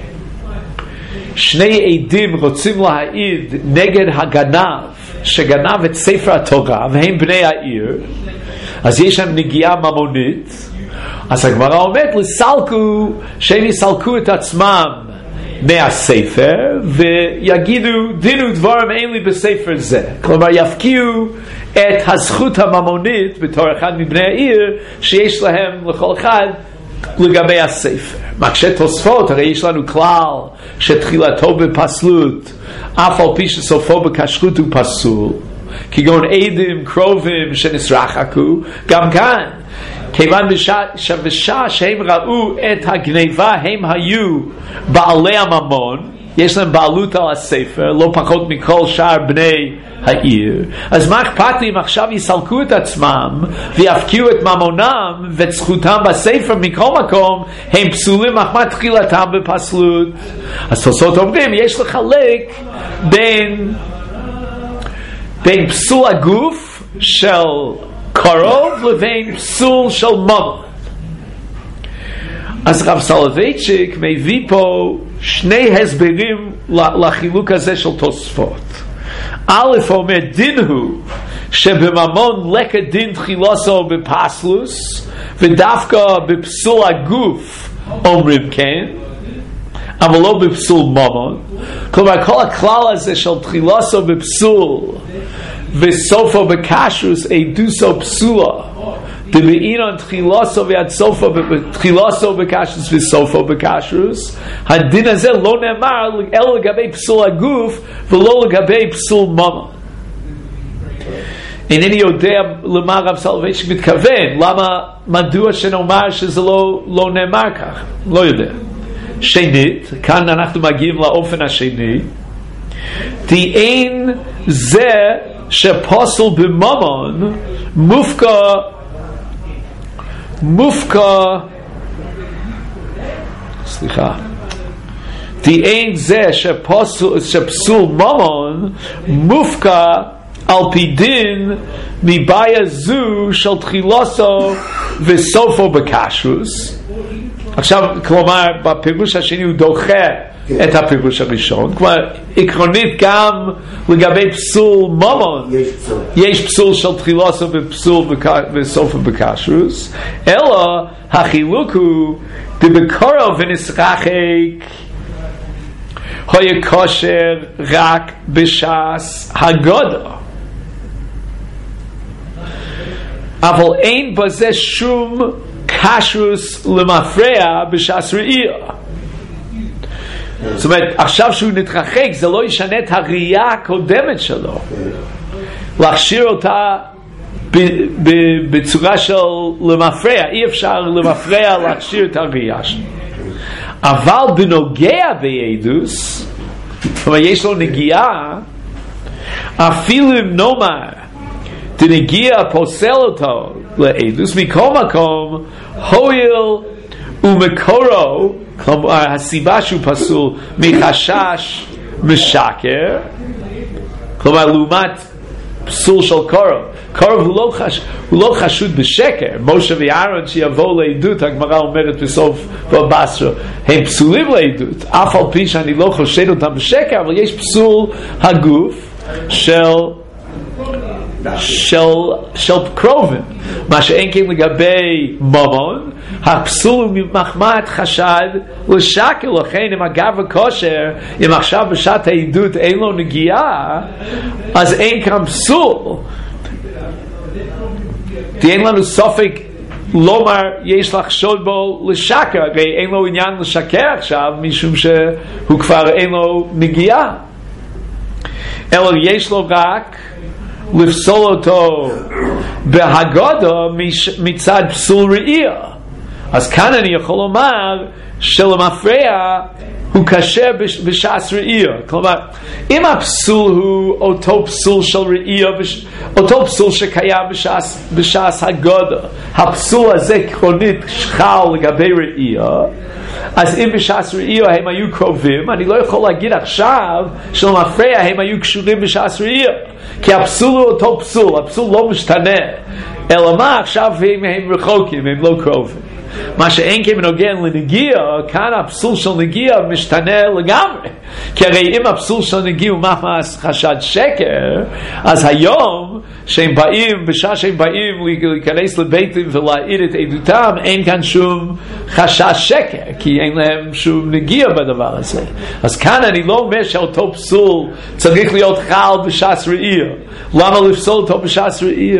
שני עדים רוצים להעיד נגד הגנב שגנב את ספר התורה והם בני העיר, אז יש להם נגיעה ממונית, אז הגמרא אומרת לסלקו, שהם יסלקו את עצמם מהספר ויגידו דין ודברים אין לי בספר זה, כלומר יפקיעו את הזכות הממונית בתור אחד מבני העיר שיש להם לכל אחד לגבי הספר. מקשה תוספות, הרי יש לנו כלל שתחילתו בפסלות אף על פי שסופו בכשרות הוא פסול, כגון עדים קרובים שנסרחקו. גם כאן כיוון בשעה שהם ראו את הגניבה הם היו בעלי הממון, יש להם בעלות על הספר לא פחות מכל שאר בני העיר, אז מה אכפת לי אם עכשיו יסלקו את עצמם ויפקיעו את ממונם ואת זכותם בספר, מכל מקום הם פסולים אחמת תחילתם בפסלות. אז תוספות אומרים יש לחלק בין בין פסול הגוף של קרוב לבין פסול של ממון. אז רב סולובייצ'יק מביא פה שני הסברים לחילוק הזה של תוספות. א' אומר דין הוא שבממון לקה דין תחילתו בפסלוס ודווקא בפסול הגוף אומרים כן, אבל לא בפסול ממון. כלומר כל הכלל הזה של תחילתו בפסול וסופו בכשרוס עדוסו פסולה דמעינן תחילתו ועד סופו, תחילתו בכשרוס וסופו בכשרוס, הדין הזה לא נאמר אלא לגבי פסול הגוף ולא לגבי פסול ממון. אינני יודע למה רב סולובייצ'יק מתכוון, למה, מדוע שנאמר שזה לא, לא נאמר כך, לא יודע. שנית, כאן אנחנו מגיעים לאופן השני, די אין זה שפוסל בממון מופקע מופקע סליחה די אין זה שפוסל, שפסול ממון מופקע על פי דין מבעיה זו של תחילתו וסופו בכשרוס. עכשיו, כלומר, בפירוש השני הוא דוחה את הפירוש הראשון. כלומר, עקרונית גם לגבי פסול ממון יש פסול של תחילתו ופסול וסופו בכשרוס, אלא החילוק הוא דבקרוב ונסרחק היה כשר רק בש"ס הגודל, אבל אין בזה שום kashrus למפרע בשעס ראייה. זאת אומרת, עכשיו שהוא נתרחק, זה לא ישנה את הראייה הקודמת שלו. להכשיר אותה בצורה של למפרע, אי אפשר למפרע להכשיר את הראייה שלו. אבל בנוגע בעדוס, זאת אומרת, יש לו נגיעה, אפילו אם נאמר, דנגיע פוסל אותו לעדוס, מכל מקום, הואיל ומקורו, כלומר, הסיבה שהוא פסול מחשש משקר, כלומר, לעומת פסול של קורב. קורב הוא לא, חש, הוא לא חשוד בשקר. משה ואהרון שיבואו לעדות, הגמרא אומרת בסוף בבשרה, הם פסולים לעדות, אף על פי שאני לא חושד אותם בשקר, אבל יש פסול הגוף של של, של קרובים. מה שאין כן לגבי ממון, הפסול הוא ממחמת חשד לשקר. לכן אם אגב הכושר, אם עכשיו בשעת העדות אין לו נגיעה, אז אין כאן פסול. תהיה לנו סופק לומר יש לחשוד בו לשקר, הרי אין לו עניין לשקר עכשיו, משום שהוא כבר אין לו נגיעה, אלא יש לו רק לפסול אותו בהגודו מצד פסול ראייה. אז כאן אני יכול לומר שלמפרע הוא קשה בשעס ראייה. כלומר, אם הפסול הוא אותו פסול של ראייה, אותו פסול שקיים בשעס, בשעס הגודו, הפסול הזה עקרונית חל לגבי ראייה, אז אם בשעס ראייה הם היו קרובים, אני לא יכול להגיד עכשיו שלמפרע הם היו קשורים בשעס ראייה, כי הפסול הוא אותו פסול, הפסול לא משתנה, אלא מה עכשיו הם, הם רחוקים, הם לא קרובים. מה שאין כמנוגע לנגיע, כאן הפסול של נגיע משתנה לגמרי, כי הרי אם הפסול של נגיע הוא מחמס חשד שקר, אז היום שהם באים, בשעה שהם באים להיכנס לביתים ולהעיד את עדותם, אין כאן שום חשש שקר, כי אין להם שום נגיע בדבר הזה. אז כאן אני לא אומר שאותו פסול צריך להיות חל בשעס ראייה. למה לפסול אותו בשעס ראייה?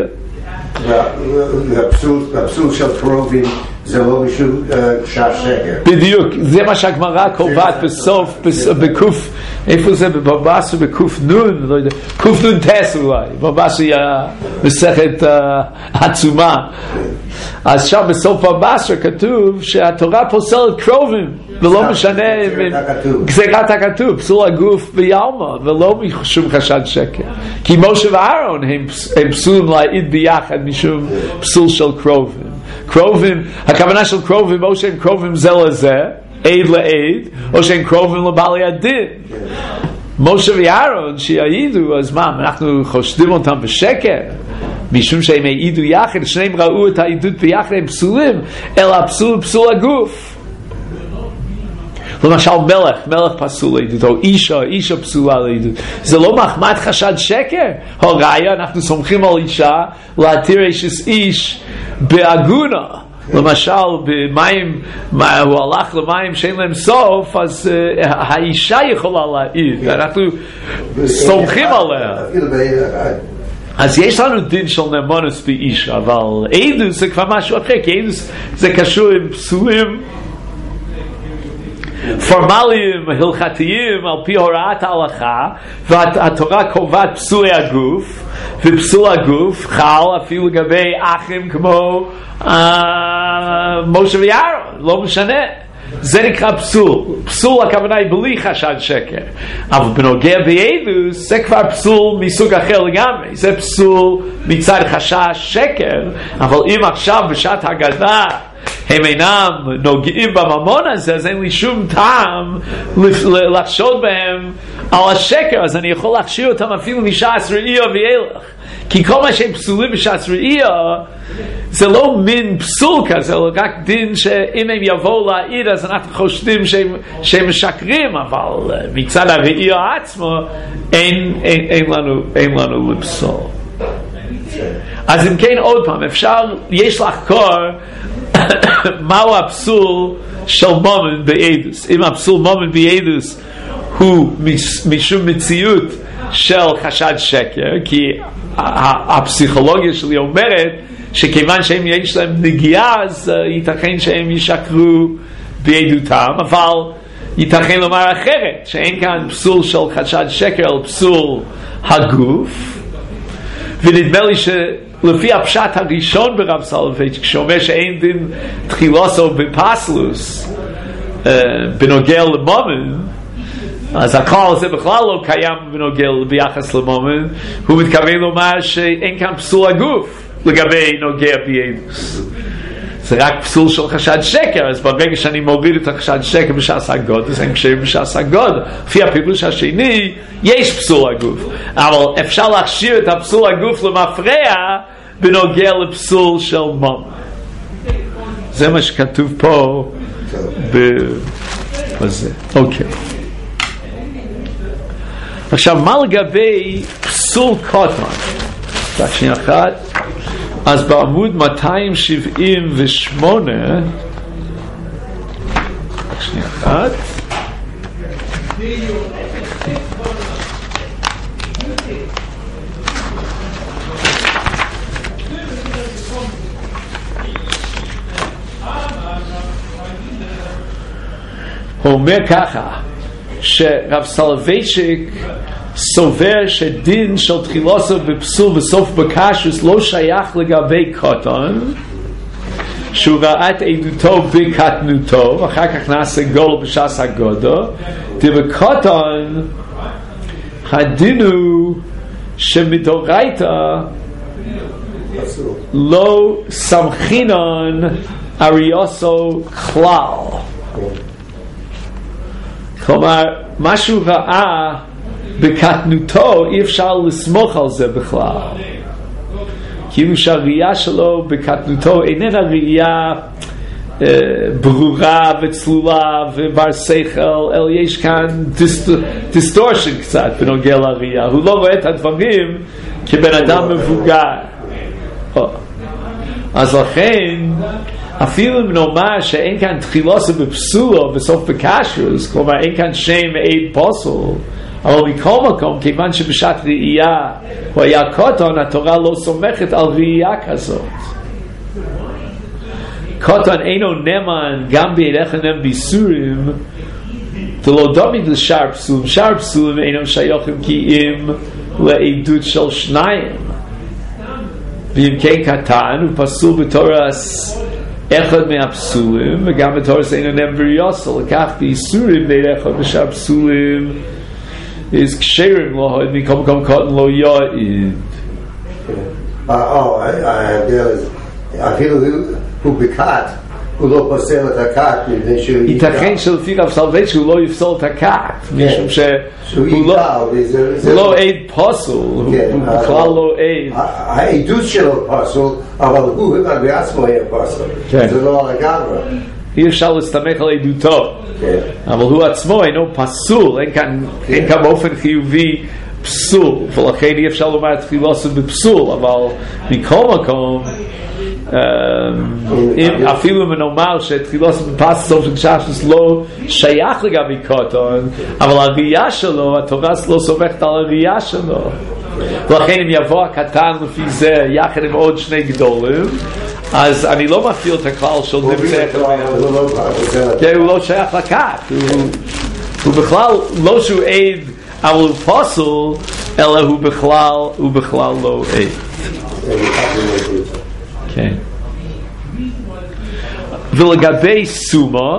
הפסול של קרובים זה לא משום חשש שקר. בדיוק, זה מה שהגמרא קובעת בסוף, בקוף, איפה זה? בבבא בקוף נון, לא יודע, קוף נון טס אולי, בבבא היא מסכת עצומה. אז שם בסוף בבבא כתוב שהתורה פוסלת קרובים, ולא משנה גזירת הכתוב, פסול הגוף ביעלמה, ולא משום חשד שקר. כי משה ואהרון הם פסולים להעיד ביחד משום פסול של קרובים. קרובים, הכוונה של קרובים, או שהם קרובים זה לזה, עד לעד, או שהם קרובים לבעלי הדין. משה ואהרון שיעידו, אז מה, אנחנו חושדים אותם בשקר? משום שהם העידו יחד, שניהם ראו את העדות ביחד, הם פסולים, אלא הפסול פסול הגוף. למשל מלך, מלך פסול לעדות, או אישה, אישה פסולה לעדות. זה לא מחמת חשד שקר. הראיה, אנחנו סומכים על אישה להתיר אשת איש בהגונה. למשל, במים, הוא הלך למים שאין להם סוף, אז uh, האישה יכולה להעיד. אנחנו סומכים עליה. אז יש לנו דין של נאמנות באישה, אבל עדות זה כבר משהו אחר, כי עדות זה קשור עם פסולים פורמליים, הלכתיים, על פי הוראת ההלכה, והתורה קובעת פסולי הגוף, ופסול הגוף חל אפילו לגבי אחים כמו משה ויערון, לא משנה. זה נקרא פסול. פסול הכוונה היא בלי חשד שקר. אבל בנוגע בעדוס, זה כבר פסול מסוג אחר לגמרי. זה פסול מצד חשש שקר, אבל אם עכשיו בשעת הגדה הם אינם נוגעים בממון הזה, אז אין לי שום טעם לחשוד בהם על השקר, אז אני יכול להכשיר אותם אפילו משעס ראייה וילך, כי כל מה שהם פסולים בשעס ראייה זה לא מין פסול כזה, אלא רק דין שאם הם יבואו להעיד אז אנחנו חושדים שהם, שהם משקרים, אבל מצד הראייה עצמו אין, אין, אין, לנו, אין לנו לפסול. אז אם כן, עוד פעם, אפשר, יש לחקור מהו הפסול של מומן בעדוס. אם הפסול מומן בעדוס הוא משום מציאות של חשד שקר, כי הפסיכולוגיה שלי אומרת שכיוון שהם יש להם נגיעה, אז ייתכן שהם ישקרו בעדותם, אבל ייתכן לומר אחרת, שאין כאן פסול של חשד שקר על פסול הגוף. ונדמה לי שלפי הפשט הראשון ברב סולובייץ', כשאומר שאין דין תחילוסו בפסלוס בנוגע למומן, אז הכל הזה בכלל לא קיים בנוגע ביחס למומן. הוא מתכוון לומר שאין כאן פסול הגוף לגבי נוגע בידוס, זה רק פסול של חשד שקר. אז ברגע שאני מוריד את החשד שקר בשעס הגוד, אז הם קשרים בשעס הגוד. לפי הפירוש השני יש פסול הגוף, אבל אפשר להכשיר את הפסול הגוף למפרע בנוגע לפסול של מום. זה מה שכתוב פה בזה. אוקיי, עכשיו מה לגבי פסול קוטן? רק שנייה אחת. אז בעמוד מאתיים שבעים ושמונה, רק שנייה אחת, הוא אומר ככה, שרב סולובייצ'יק סובר שדין של תחילוסו בפסול בסוף בקשוס לא שייך לגבי קוטן שהוא ראה את עדותו בקטנותו ואחר כך נעשה גול בשעס הגודו. ובקוטן הדין הוא שמדורייתא לא סמכינון אריוסו כלל, כלומר מה שהוא ראה בקטנותו אי אפשר לסמוך על זה בכלל, כאילו שהראייה שלו בקטנותו איננה ראייה אה, ברורה וצלולה ובר שכל, אלא יש כאן דיסט, דיסטורשן קצת בנוגע לראייה. הוא לא רואה את הדברים כבן אדם מבוגר. או. אז לכן אפילו אם נאמר שאין כאן תחילוסו בפסולו בסוף בקשוס, כלומר אין כאן שם עד פוסל, אבל מכל מקום, כיוון שבשעת ראייה הוא היה קוטן, התורה לא סומכת על ראייה כזאת. קוטן אינו נאמן גם בידיך נם ביסורים, זה לא דומה לשאר פסולים. שאר פסולים אינו שייכים כי אם לעדות של שניים, ואם כן קטן הוא פסול בתורס אחד מהפסולים, וגם בתורס אינו נם בריוסו, לכך ביסורים בידיך בשאר פסולים is ksherim lo hoid mikom kom cotton lo yoid. Oh, there is I feel who bekat who lo posel את הכת מפני שהוא ייתכן שלפי רב סולובייצ'יק שהוא לא יפסול את הכת משום שהוא לא עד פוסל, הוא בכלל לא עד. העדות שלו פוסל, אבל הוא בעצמו היה פוסל, זה לא לגמרי. אי אפשר להסתמך על עדותו, אבל הוא עצמו אינו פסול, אין כאן באופן חיובי פסול, ולכן אי אפשר לומר תחילוסו בפסול. אבל מכל מקום אפילו אם נאמר שתחילוסו בפסול של קששוס לא שייך לגבי קוטן, אבל הראייה שלו, התורה לא סומכת על הראייה שלו, ולכן אם יבוא הקטן לפי זה יחד עם עוד שני גדולים, אז אני לא מפעיל את הכלל של נמצא כי הוא לא שייך לכת, הוא בכלל לא שהוא עד אבל הוא פוסל, אלא הוא בכלל הוא בכלל לא עד. כן. ולגבי סומה,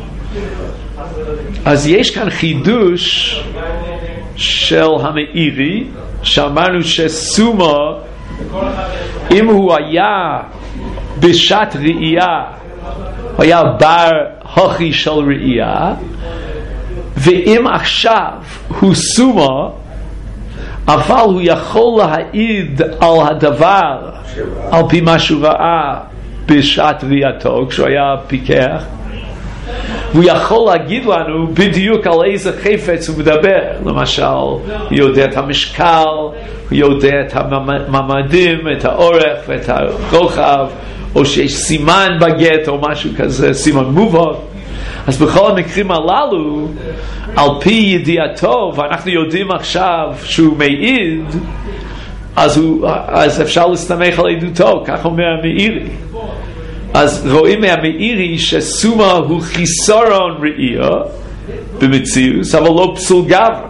אז יש כאן חידוש של המאירי, שאמרנו שסומה אם הוא היה בשעת ראייה הוא היה בר הוכי של ראייה, ואם עכשיו הוא סומה אבל הוא יכול להעיד על הדבר על פי מה שהוא ראה בשעת ראייתו כשהוא היה פיקח, והוא יכול להגיד לנו בדיוק על איזה חפץ הוא מדבר. למשל הוא יודע את המשקל, הוא יודע את הממדים, את האורך ואת הרוחב, או שיש סימן בגט או משהו כזה, סימן מובהק. אז בכל המקרים הללו על פי ידיעתו, ואנחנו יודעים עכשיו שהוא מעיד, אז, הוא, אז אפשר להסתמך על עדותו, כך אומר המאירי. אז רואים מהמאירי שסומה הוא חיסרון ראייה במציאות, אבל לא פסול גבר.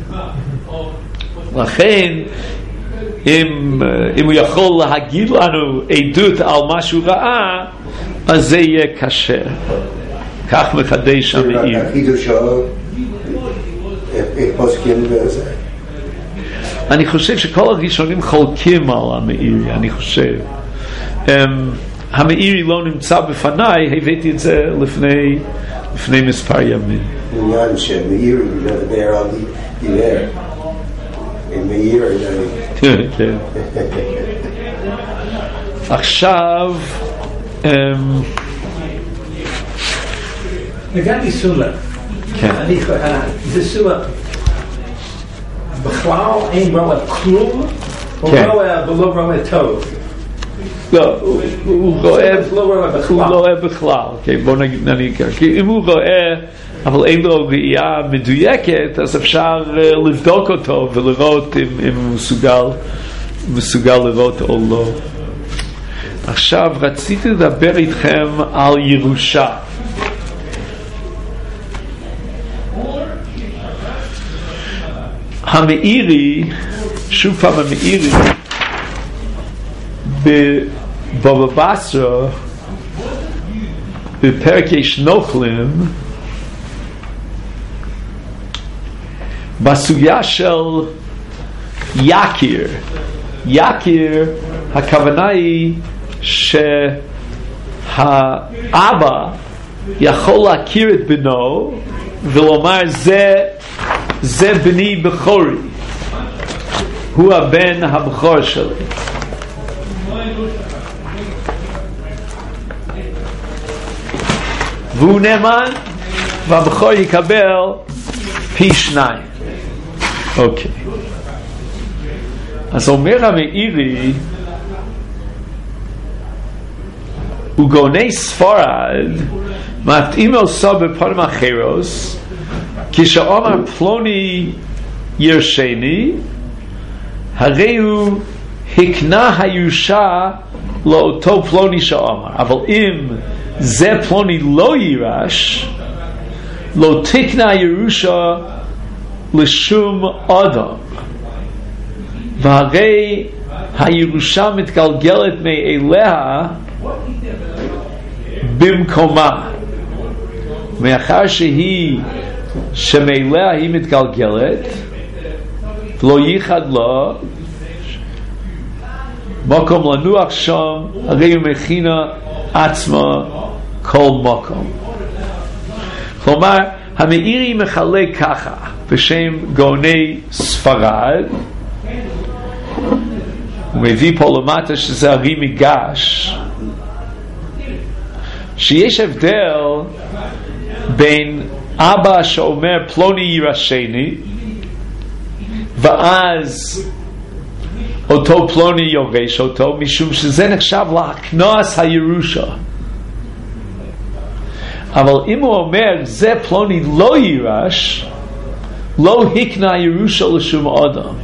לכן אם, אם הוא יכול להגיד לנו עדות על מה שהוא ראה, אז זה יהיה קשה. כך מחדש המאירי. אני חושב שכל הראשונים חולקים על המאירי, אני חושב. um, המאירי לא נמצא בפניי, הבאתי את זה לפני, לפני מספר ימים. עניין שמאירי מדבר על עיוור. מאירי כן. עכשיו לגבי סולה, זה סולה בכלל אין רואה כלום או רואה ולא רואה טוב? לא, הוא רואה בכלל, בוא נגיד ככה, כי אם הוא רואה אבל אין לו ראייה מדויקת, אז אפשר לבדוק אותו ולראות אם, אם הוא מסוגל, מסוגל לראות או לא. עכשיו רציתי לדבר איתכם על ירושה. המאירי, שוב פעם המאירי, בבבא בסרה, בפרק יש נוכלים, בסוגיה של יקיר. יקיר, הכוונה היא שהאבא יכול להכיר את בנו ולומר זה, זה בני בכורי, הוא הבן הבכור שלי. והוא נאמן והבכור יקבל פי שניים. אוקיי. אז אומר המאירי, וגאוני ספרד מתאים עושו בפעמים אחרוס, כשאומר פלוני ירשני, הרי הוא הקנה הירושה לאותו פלוני שאומר. אבל אם זה פלוני לא יירש, לא תקנה הירושה לשום אדם, והרי הירושה מתגלגלת מאליה במקומה, מאחר שהיא שמאליה היא מתגלגלת לא ייחד לו מקום לנוח שם, הרי הוא מכינה עצמה כל מקום. כלומר המאירי מחלק ככה בשם גאוני ספרד, הוא מביא פה למטה שזה הרי מגש, שיש הבדל בין אבא שאומר פלוני ירשני ואז אותו פלוני יורש אותו, משום שזה נחשב להקנוס הירושה. אבל אם הוא אומר זה פלוני לא יירש, לא הקנה ירושה לשום אדם.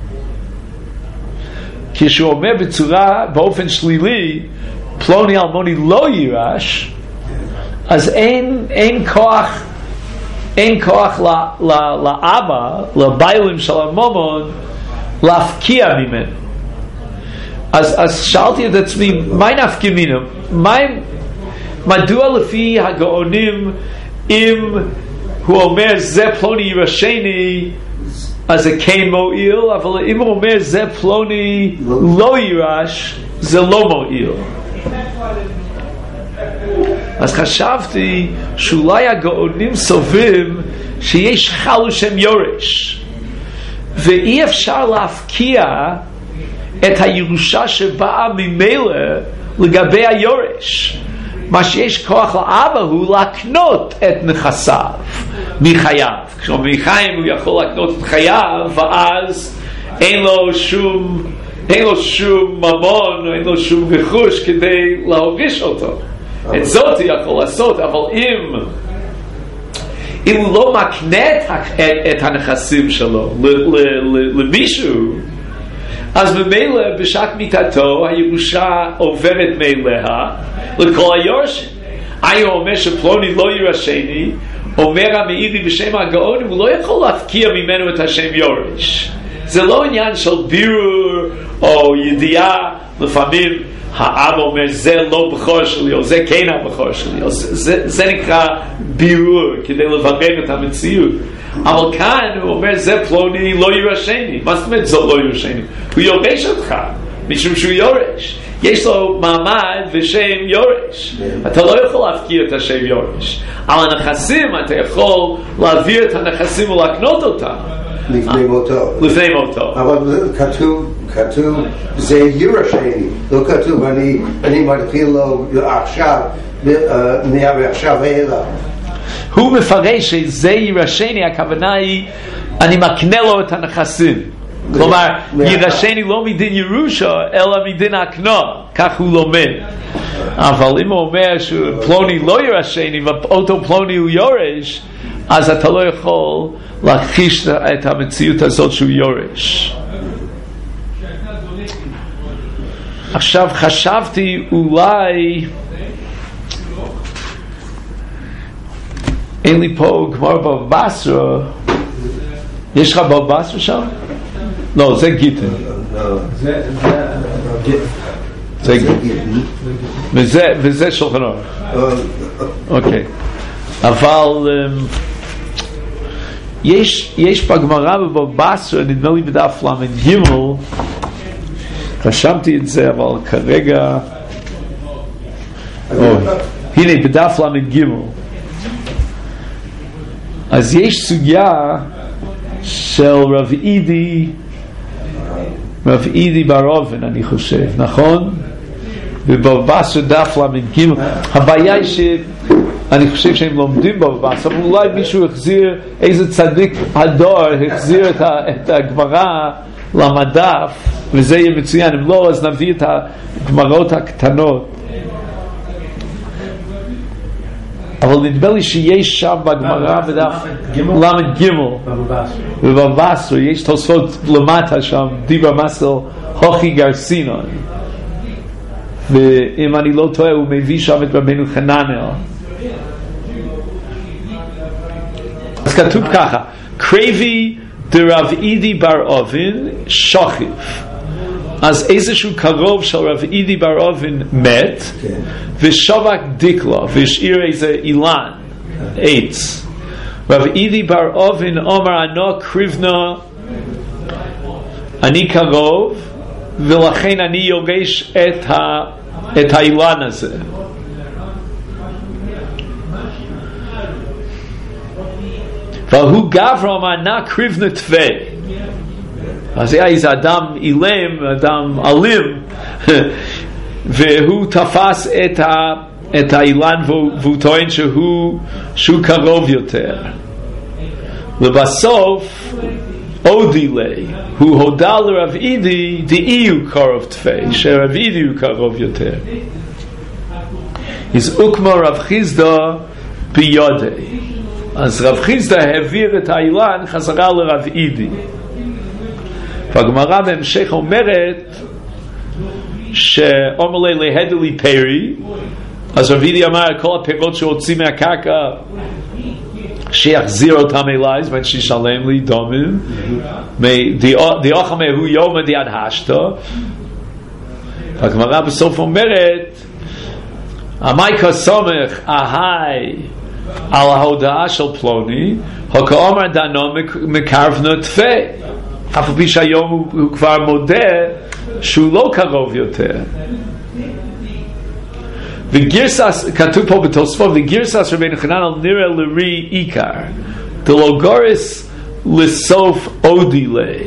כשהוא אומר בצורה, באופן שלילי, פלוני אלמוני לא יירש, אז אין, אין כוח, אין כוח ל, ל, לאבא, לבעלים של המומון, להפקיע ממנו. אז, אז שאלתי את עצמי, מה נפקיע ממנו? מה, מדוע לפי הגאונים, אם הוא אומר זה פלוני ירשני, אז זה כן מועיל, אבל אם הוא אומר זה פלוני לא יירש, זה לא מועיל. אז חשבתי שאולי הגאונים סוברים שיש חלו שם יורש, ואי אפשר להפקיע את הירושה שבאה ממילא לגבי היורש. מה שיש כוח לאבא הוא להקנות את נכסיו מחייו. כשאומר מחיים הוא יכול להקנות את חייו, ואז אין לו שום אין לו שום ממון, אין לו שום רכוש כדי להוריש אותו. את זאת הוא יכול לעשות, אבל אם אם הוא לא מקנה את, את, את הנכסים שלו ל, ל, ל, למישהו, אז במילא בשעת מיתתו הירושה עוברת מאליה לכל היורשים. היה אומר שפלוני לא ירשני, אומר המאירי בשם הגאון, הוא לא יכול להפקיע ממנו את השם יורש. זה לא עניין של בירור או ידיעה. לפעמים האב אומר זה לא בחור שלי או זה כן הבחור שלי, זה, זה, זה נקרא בירור כדי לברר את המציאות. אבל כאן הוא אומר זה פלוני לא ירשני. מה זאת אומרת זה לא ירשני? הוא יורש אותך משום שהוא יורש, יש לו מעמד ושם יורש. אתה לא יכול להפקיע את השם יורש. על הנכסים אתה יכול להעביר את הנכסים ולהקנות אותם לפני מותו. לפני מותו. אבל כתוב, כתוב זה ירשני, לא כתוב אני, אני מתחיל לו עכשיו, מעכשיו ואילך. הוא מפרש שזה ירשני, הכוונה היא אני מקנה לו את הנכסים. כלומר, ירשני לא מדין ירושה אלא מדין הקנה, כך הוא לומד. אבל אם הוא אומר שפלוני לא ירשני ואותו פלוני הוא יורש, אז אתה לא יכול להכחיש את המציאות הזאת שהוא יורש. עכשיו חשבתי אולי אין לי פה גמר בבא בסרה. יש לך בבא בסרה שם? לא, זה גיטין. זה גיטין. וזה שולחן אורך. אוקיי. אבל יש יש בגמרא בבא בסרה, נדמה לי בדף למד גימל, רשמתי את זה אבל כרגע הנה בדף למד גימל, אז יש סוגיה של רב אידי רב אידי בר אובן, אני חושב, נכון? ובבא בסרה דף למד גימל. הבעיה היא ש אני חושב שהם לומדים בבא בסרה, אבל אולי מישהו החזיר, איזה צדיק הדור החזיר את, את הגמרא למדף, וזה יהיה מצוין. אם לא, אז נביא את הגמרות הקטנות. אבל נדמה לי שיש שם בגמרא בדף למד גימל ובבא בסרה יש תוספות למטה שם, דיבר מסל הוכי גרסינון, ואם אני לא טועה הוא מביא שם את רבנו חננאל. אז כתוב ככה, קרבי דרב אידי בר אובן שוכב. אז איזשהו קרוב של רב אידי בר אובן מת ושובק דיקלו והשאיר איזה אילן, עץ. רב אידי בר אובן אומר אנו קריבנו, אני קרוב ולכן אני יורש את, ה, את האילן הזה. והוא גברה אמנה קריבנה תווה. אז היה איזה אדם אילם, אדם אלים, והוא תפס את, ה, את האילן והוא, והוא טוען שהוא, שהוא קרוב יותר. ובסוף הודי לי, הוא הודע לרב אידי דאי הוא קרוב תווה, שרב אידי הוא קרוב יותר. אז אוקמו רב חיסדא ביודי. אז רב חיסדא העביר את האילן חזרה לרב אידי. והגמרא בהמשך אומרת שאומר לי להדו לי פרי, אז רב אידי אמר כל הפירות שהוציא מהקרקע שיחזיר אותם אליי, זאת אומרת שישלם לי דומים, דיוחה מהו יום דיד השתו. והגמרא בסוף אומרת המייקה סומך אהי על ההודעה של פלוני, הכאומר דנו מקרבנו תפה, אף על פי שהיום הוא, הוא כבר מודה שהוא לא קרוב יותר. וגרסס, כתוב פה בתוספות, וגרסס רבינו חננאל נראה לרי עיקר דלא גורס לסוף אודי לי.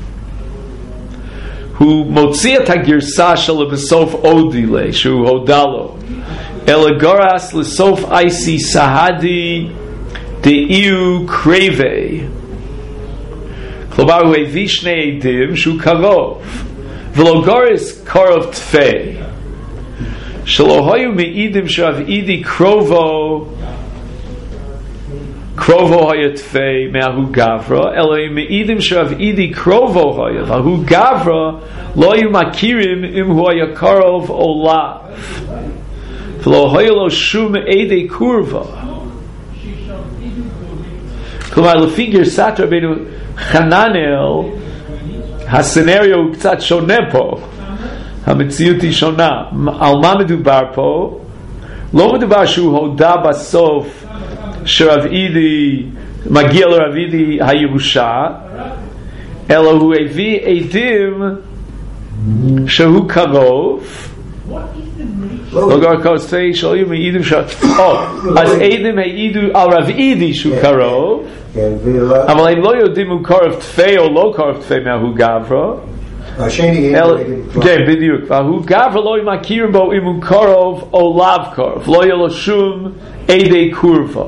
הוא מוציא את הגרסה שלו בסוף אודי לי שהוא הודע לו, אלא גורס לסוף אייסי סהדי דאיו קרבי. כלומר הוא הביא שני עדים שהוא קרוב, ולא גורס קרוב תפה, שלא היו מעידים שרב אידי קרובו קרובו היה תפי מההו גברה, אלא אם מעידים שרב אידי קרובו היה, והוא גברה, לא היו מכירים אם הוא היה קרוב או לאו. ולא היה לו שום עדי קורבה. כלומר, לפי גרסת רבינו חננאל, הסצנריו הוא קצת שונה פה. המציאות היא שונה. על מה מדובר פה? לא מדובר שהוא הודע בסוף שרב אידי, מגיע לרב אידי הירושה, אלא הוא הביא עדים שהוא קרוב, לא גר כוספי שואלים מעידים ש... אז עדים העידו על רב אידי שהוא קרוב, אבל הם לא יודעים הוא קרוב תפי או לא קרוב תפי מההו גברה, כן, בדיוק, והוא גברה לא מכירים בו אם הוא קרוב או לאו קרוב, לא יהיה לו שום עדי קורבה.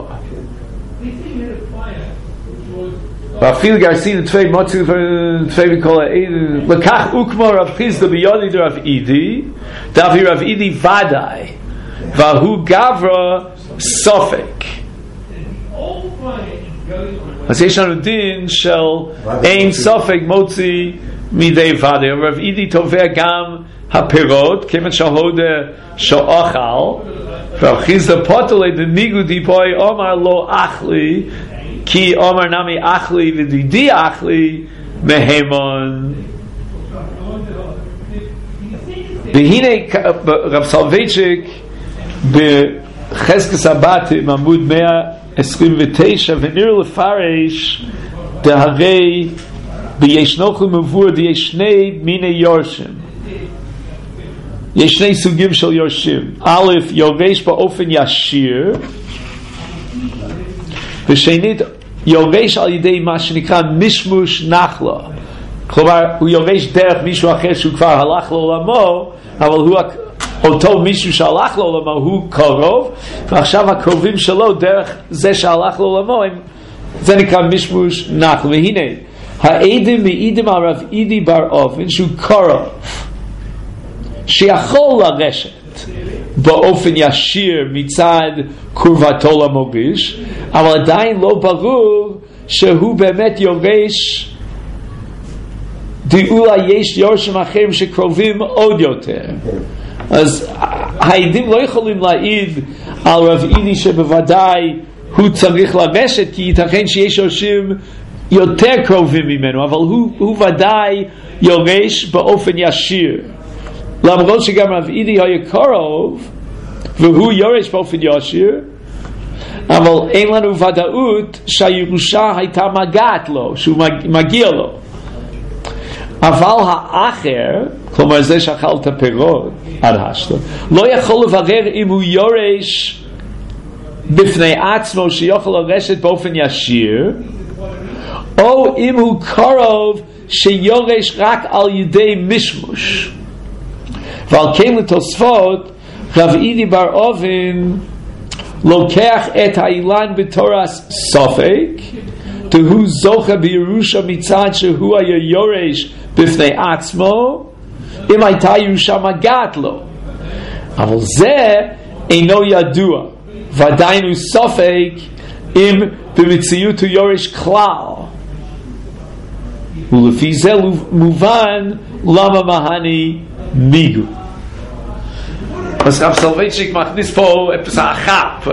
ואפילו גרסין תפי מוציא תפי וכל העדים, לקח וכמו רב חיסדא ביודי דרב אידי, דאבי רב אידי ודאי, והוא גברה סופק. אז יש לנו דין של אין סופק מוציא מידי ודאי. רב אידי תובע גם הפירות, כיוון שההודה שאוכל, רב חיסדא פוטלי דניגודי בוי אומר לא אכלי, כי אומר נמי אכלי ודידי אכלי מהמון. והנה רב סולובייצ'יק בחזקת הבתים עמוד מאה עשרים ותשע, ונראה לפרש דהרי בישנוכו מבואר יש שני מיני יורשים, יש שני סוגים של יורשים. א', יורש באופן ישיר, ושנית יורש על ידי מה שנקרא משמוש נחלה, כלומר הוא יורש דרך מישהו אחר שהוא כבר הלך לעולמו, אבל הוא אותו מישהו שהלך לעולמו הוא קרוב, ועכשיו הקרובים שלו דרך זה שהלך לעולמו, זה נקרא משמוש נחלה. והנה העדים מעידים על רב אידי בר אופן שהוא קרוב, שיכול לרשת באופן ישיר מצד קרבתו למוריש, אבל עדיין לא ברור שהוא באמת יורש, דאולי יש יורשים אחרים שקרובים עוד יותר. אז העדים לא יכולים להעיד על רב אידי שבוודאי הוא צריך לרשת, כי ייתכן שיש יורשים יותר קרובים ממנו, אבל הוא, הוא ודאי יורש באופן ישיר, למרות שגם רב אידי היה קרוב והוא יורש באופן ישיר, אבל אין לנו ודאות שהירושה הייתה מגעת לו, שהוא מגיע לו. אבל האחר, כלומר זה שאכל את הפירות עד השלו, לא יכול לברר אם הוא יורש בפני עצמו שיוכל לרשת באופן ישיר, או אם הוא קרוב שיורש רק על ידי משמוש. ועל כן לתוספות רב אידי בר אופן לוקח את האילן בתורס סופק, והוא זוכה בירושה מצד שהוא היה יורש בפני עצמו אם הייתה ירושה מגעת לו, אבל זה אינו ידוע, ועדיין הוא סופק אם במציאות הוא יורש כלל, ולפי זה מובן למה מהני מיגו. אז רב סולובייצ'יק מכניס פה פסחף,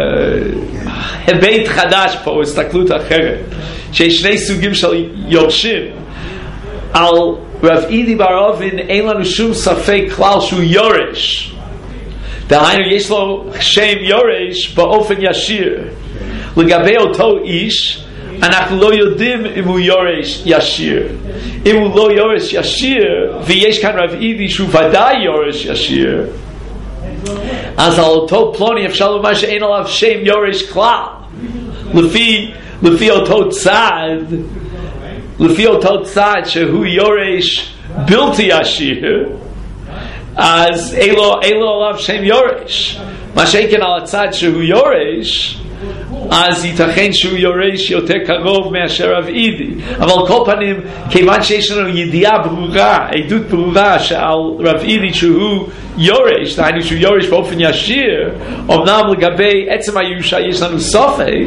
היבט חדש פה, הסתכלות אחרת, שיש שני סוגים של יורשים. על רב אידי בר אופן אין לנו שום ספק כלל שהוא יורש, דהיינו יש לו שם יורש באופן ישיר. לגבי אותו איש אנחנו לא יודעים אם הוא יורש ישיר. אם הוא לא יורש ישיר, ויש כאן רב אידי שהוא ודאי יורש ישיר, אז על אותו פלוני אפשר לומר שאין עליו שם יורש כלל, לפי, לפי אותו צד, לפי אותו צד שהוא יורש בלתי ישיר, אז אין לו, אין לו עליו שם יורש. מה שכן על הצד שהוא יורש, אז ייתכן שהוא יורש יותר קרוב מאשר רב אידי. אבל כל פנים, כיוון שיש לנו ידיעה ברורה, עדות ברורה שעל רב אידי שהוא יורש, דהיינו שהוא יורש באופן ישיר, אמנם לגבי עצם הירושה יש לנו סופק,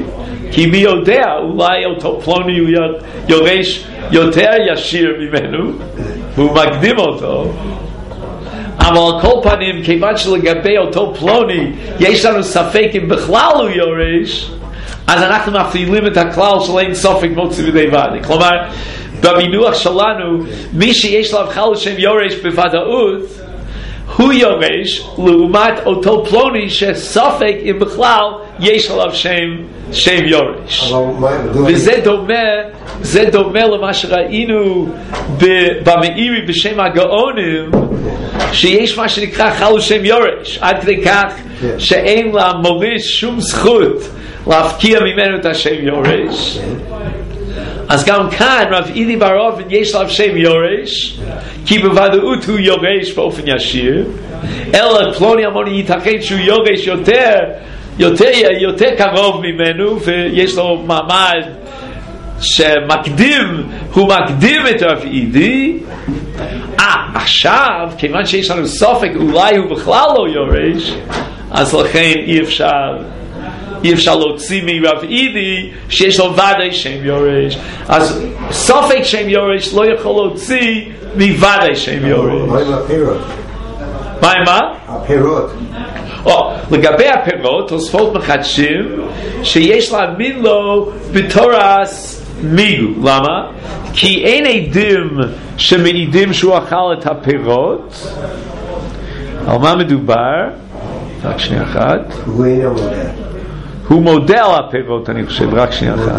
כי מי יודע, אולי אותו פלוני הוא יורש יותר ישיר ממנו, והוא מקדים אותו. אבל על כל פנים, כיוון שלגבי אותו פלוני יש לנו ספק אם בכלל הוא יורש, אז אנחנו מפעילים את הכלל של אין ספק מוציא בידי ועדי. כלומר, במינוח שלנו, מי שיש לו חל שם יורש בוודאות, הוא יורש לעומת אותו פלוני שספק אם בכלל יש עליו שם שם יורש. וזה דומה, זה דומה למה שראינו במאירי בשם הגאונים, שיש מה שנקרא חל שם יורש, עד כדי כך שאין למוריש שום זכות להפקיע ממנו את השם יורש. אז גם כאן רב אילי בר אופן יש לו שם יורש, כי בוודאות הוא יורש באופן ישיר, אלא פלוני אמוני ייתכן שהוא יורש יותר יותר, יותר קרוב ממנו, ויש לו מעמד שמקדים, הוא מקדים את רב אילי. אה, עכשיו, כיוון שיש לנו ספק אולי הוא בכלל לא יורש, אז לכן אי אפשר אי אפשר להוציא מרב אילי שיש לו ודאי שם יורש. אז ספק שם יורש לא יכול להוציא מוודאי שם יורש. מה עם הפירות? מה עם מה? הפירות. או, לגבי הפירות, תוספות מחדשים שיש להאמין לו בתורס מיגו. למה? כי אין עדים שמעידים שהוא אכל את הפירות. על מה מדובר? רק שנייה אחת. הוא אינו מודה. הוא מודה על הפירות, אני חושב, רק שנייה אחת.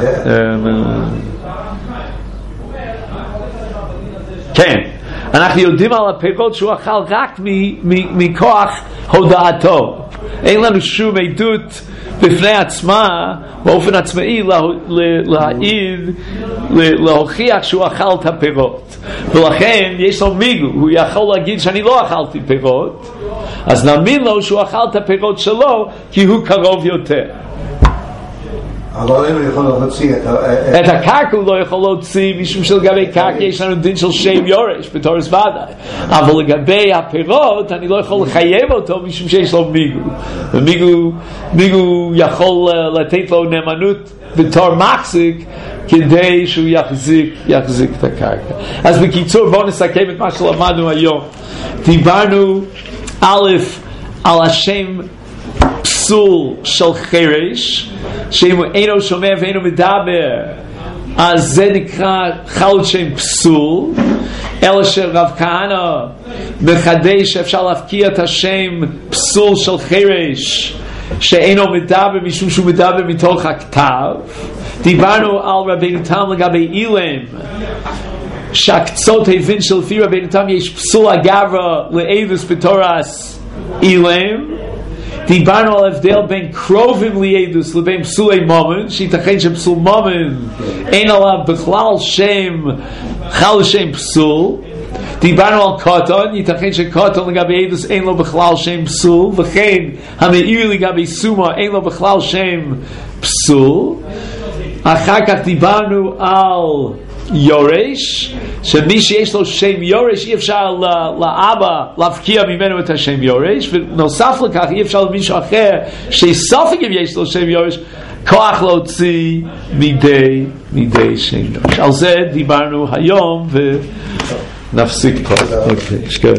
כן, אנחנו יודעים על הפירות שהוא אכל רק מכוח הודעתו. אין לנו שום עדות בפני עצמה, באופן עצמאי, להעיד, להוכיח שהוא אכל את הפירות. ולכן יש לו מיגו, הוא יכול להגיד שאני לא אכלתי פירות, אז נאמין לו שהוא אכל את הפירות שלו, כי הוא קרוב יותר. אבל אם הוא יכול להוציא את הקרקע הוא לא יכול להוציא, משום שלגבי קרקע יש לנו דין של שם יורש בתור ודאי, אבל לגבי הפירות אני לא יכול לחייב אותו משום שיש לו מיגו, ומיגו מיגו יכול לתת לו נאמנות בתור מחזיק כדי שהוא יחזיק יחזיק את הקרקע. אז בקיצור בואו נסכם את מה שלמדנו היום. דיברנו א' על השם פסול של חרש, שאם הוא אינו שומע ואינו מדבר, אז זה נקרא חל שם פסול. אלא שרב כהנא מחדש שאפשר להפקיע את השם פסול של חרש שאינו מדבר משום שהוא מדבר מתוך הכתב. דיברנו על רבינו תם לגבי אילם, שהקצות הבין שלפי רבינו תם יש פסול הגברה לעדוס בתורס אילם. דיברנו על הבדל בין קרובים לידוס לבין פסולי מומן, שייתכן שפסול מומן אין עליו בכלל שם חל שם פסול. דיברנו על קוטון, ייתכן שקוטון לגבי ידוס אין לו בכלל שם פסול, וכן המאיר לגבי סומה אין לו בכלל שם פסול. אחר כך דיברנו על יורש, שמי שיש לו שם יורש אי אפשר לאבא להפקיע ממנו את השם יורש, ונוסף לכך אי אפשר למישהו אחר שסופג אם יש לו שם יורש כוח להוציא מידי מידי שם יורש. על זה דיברנו היום ונפסיק פה.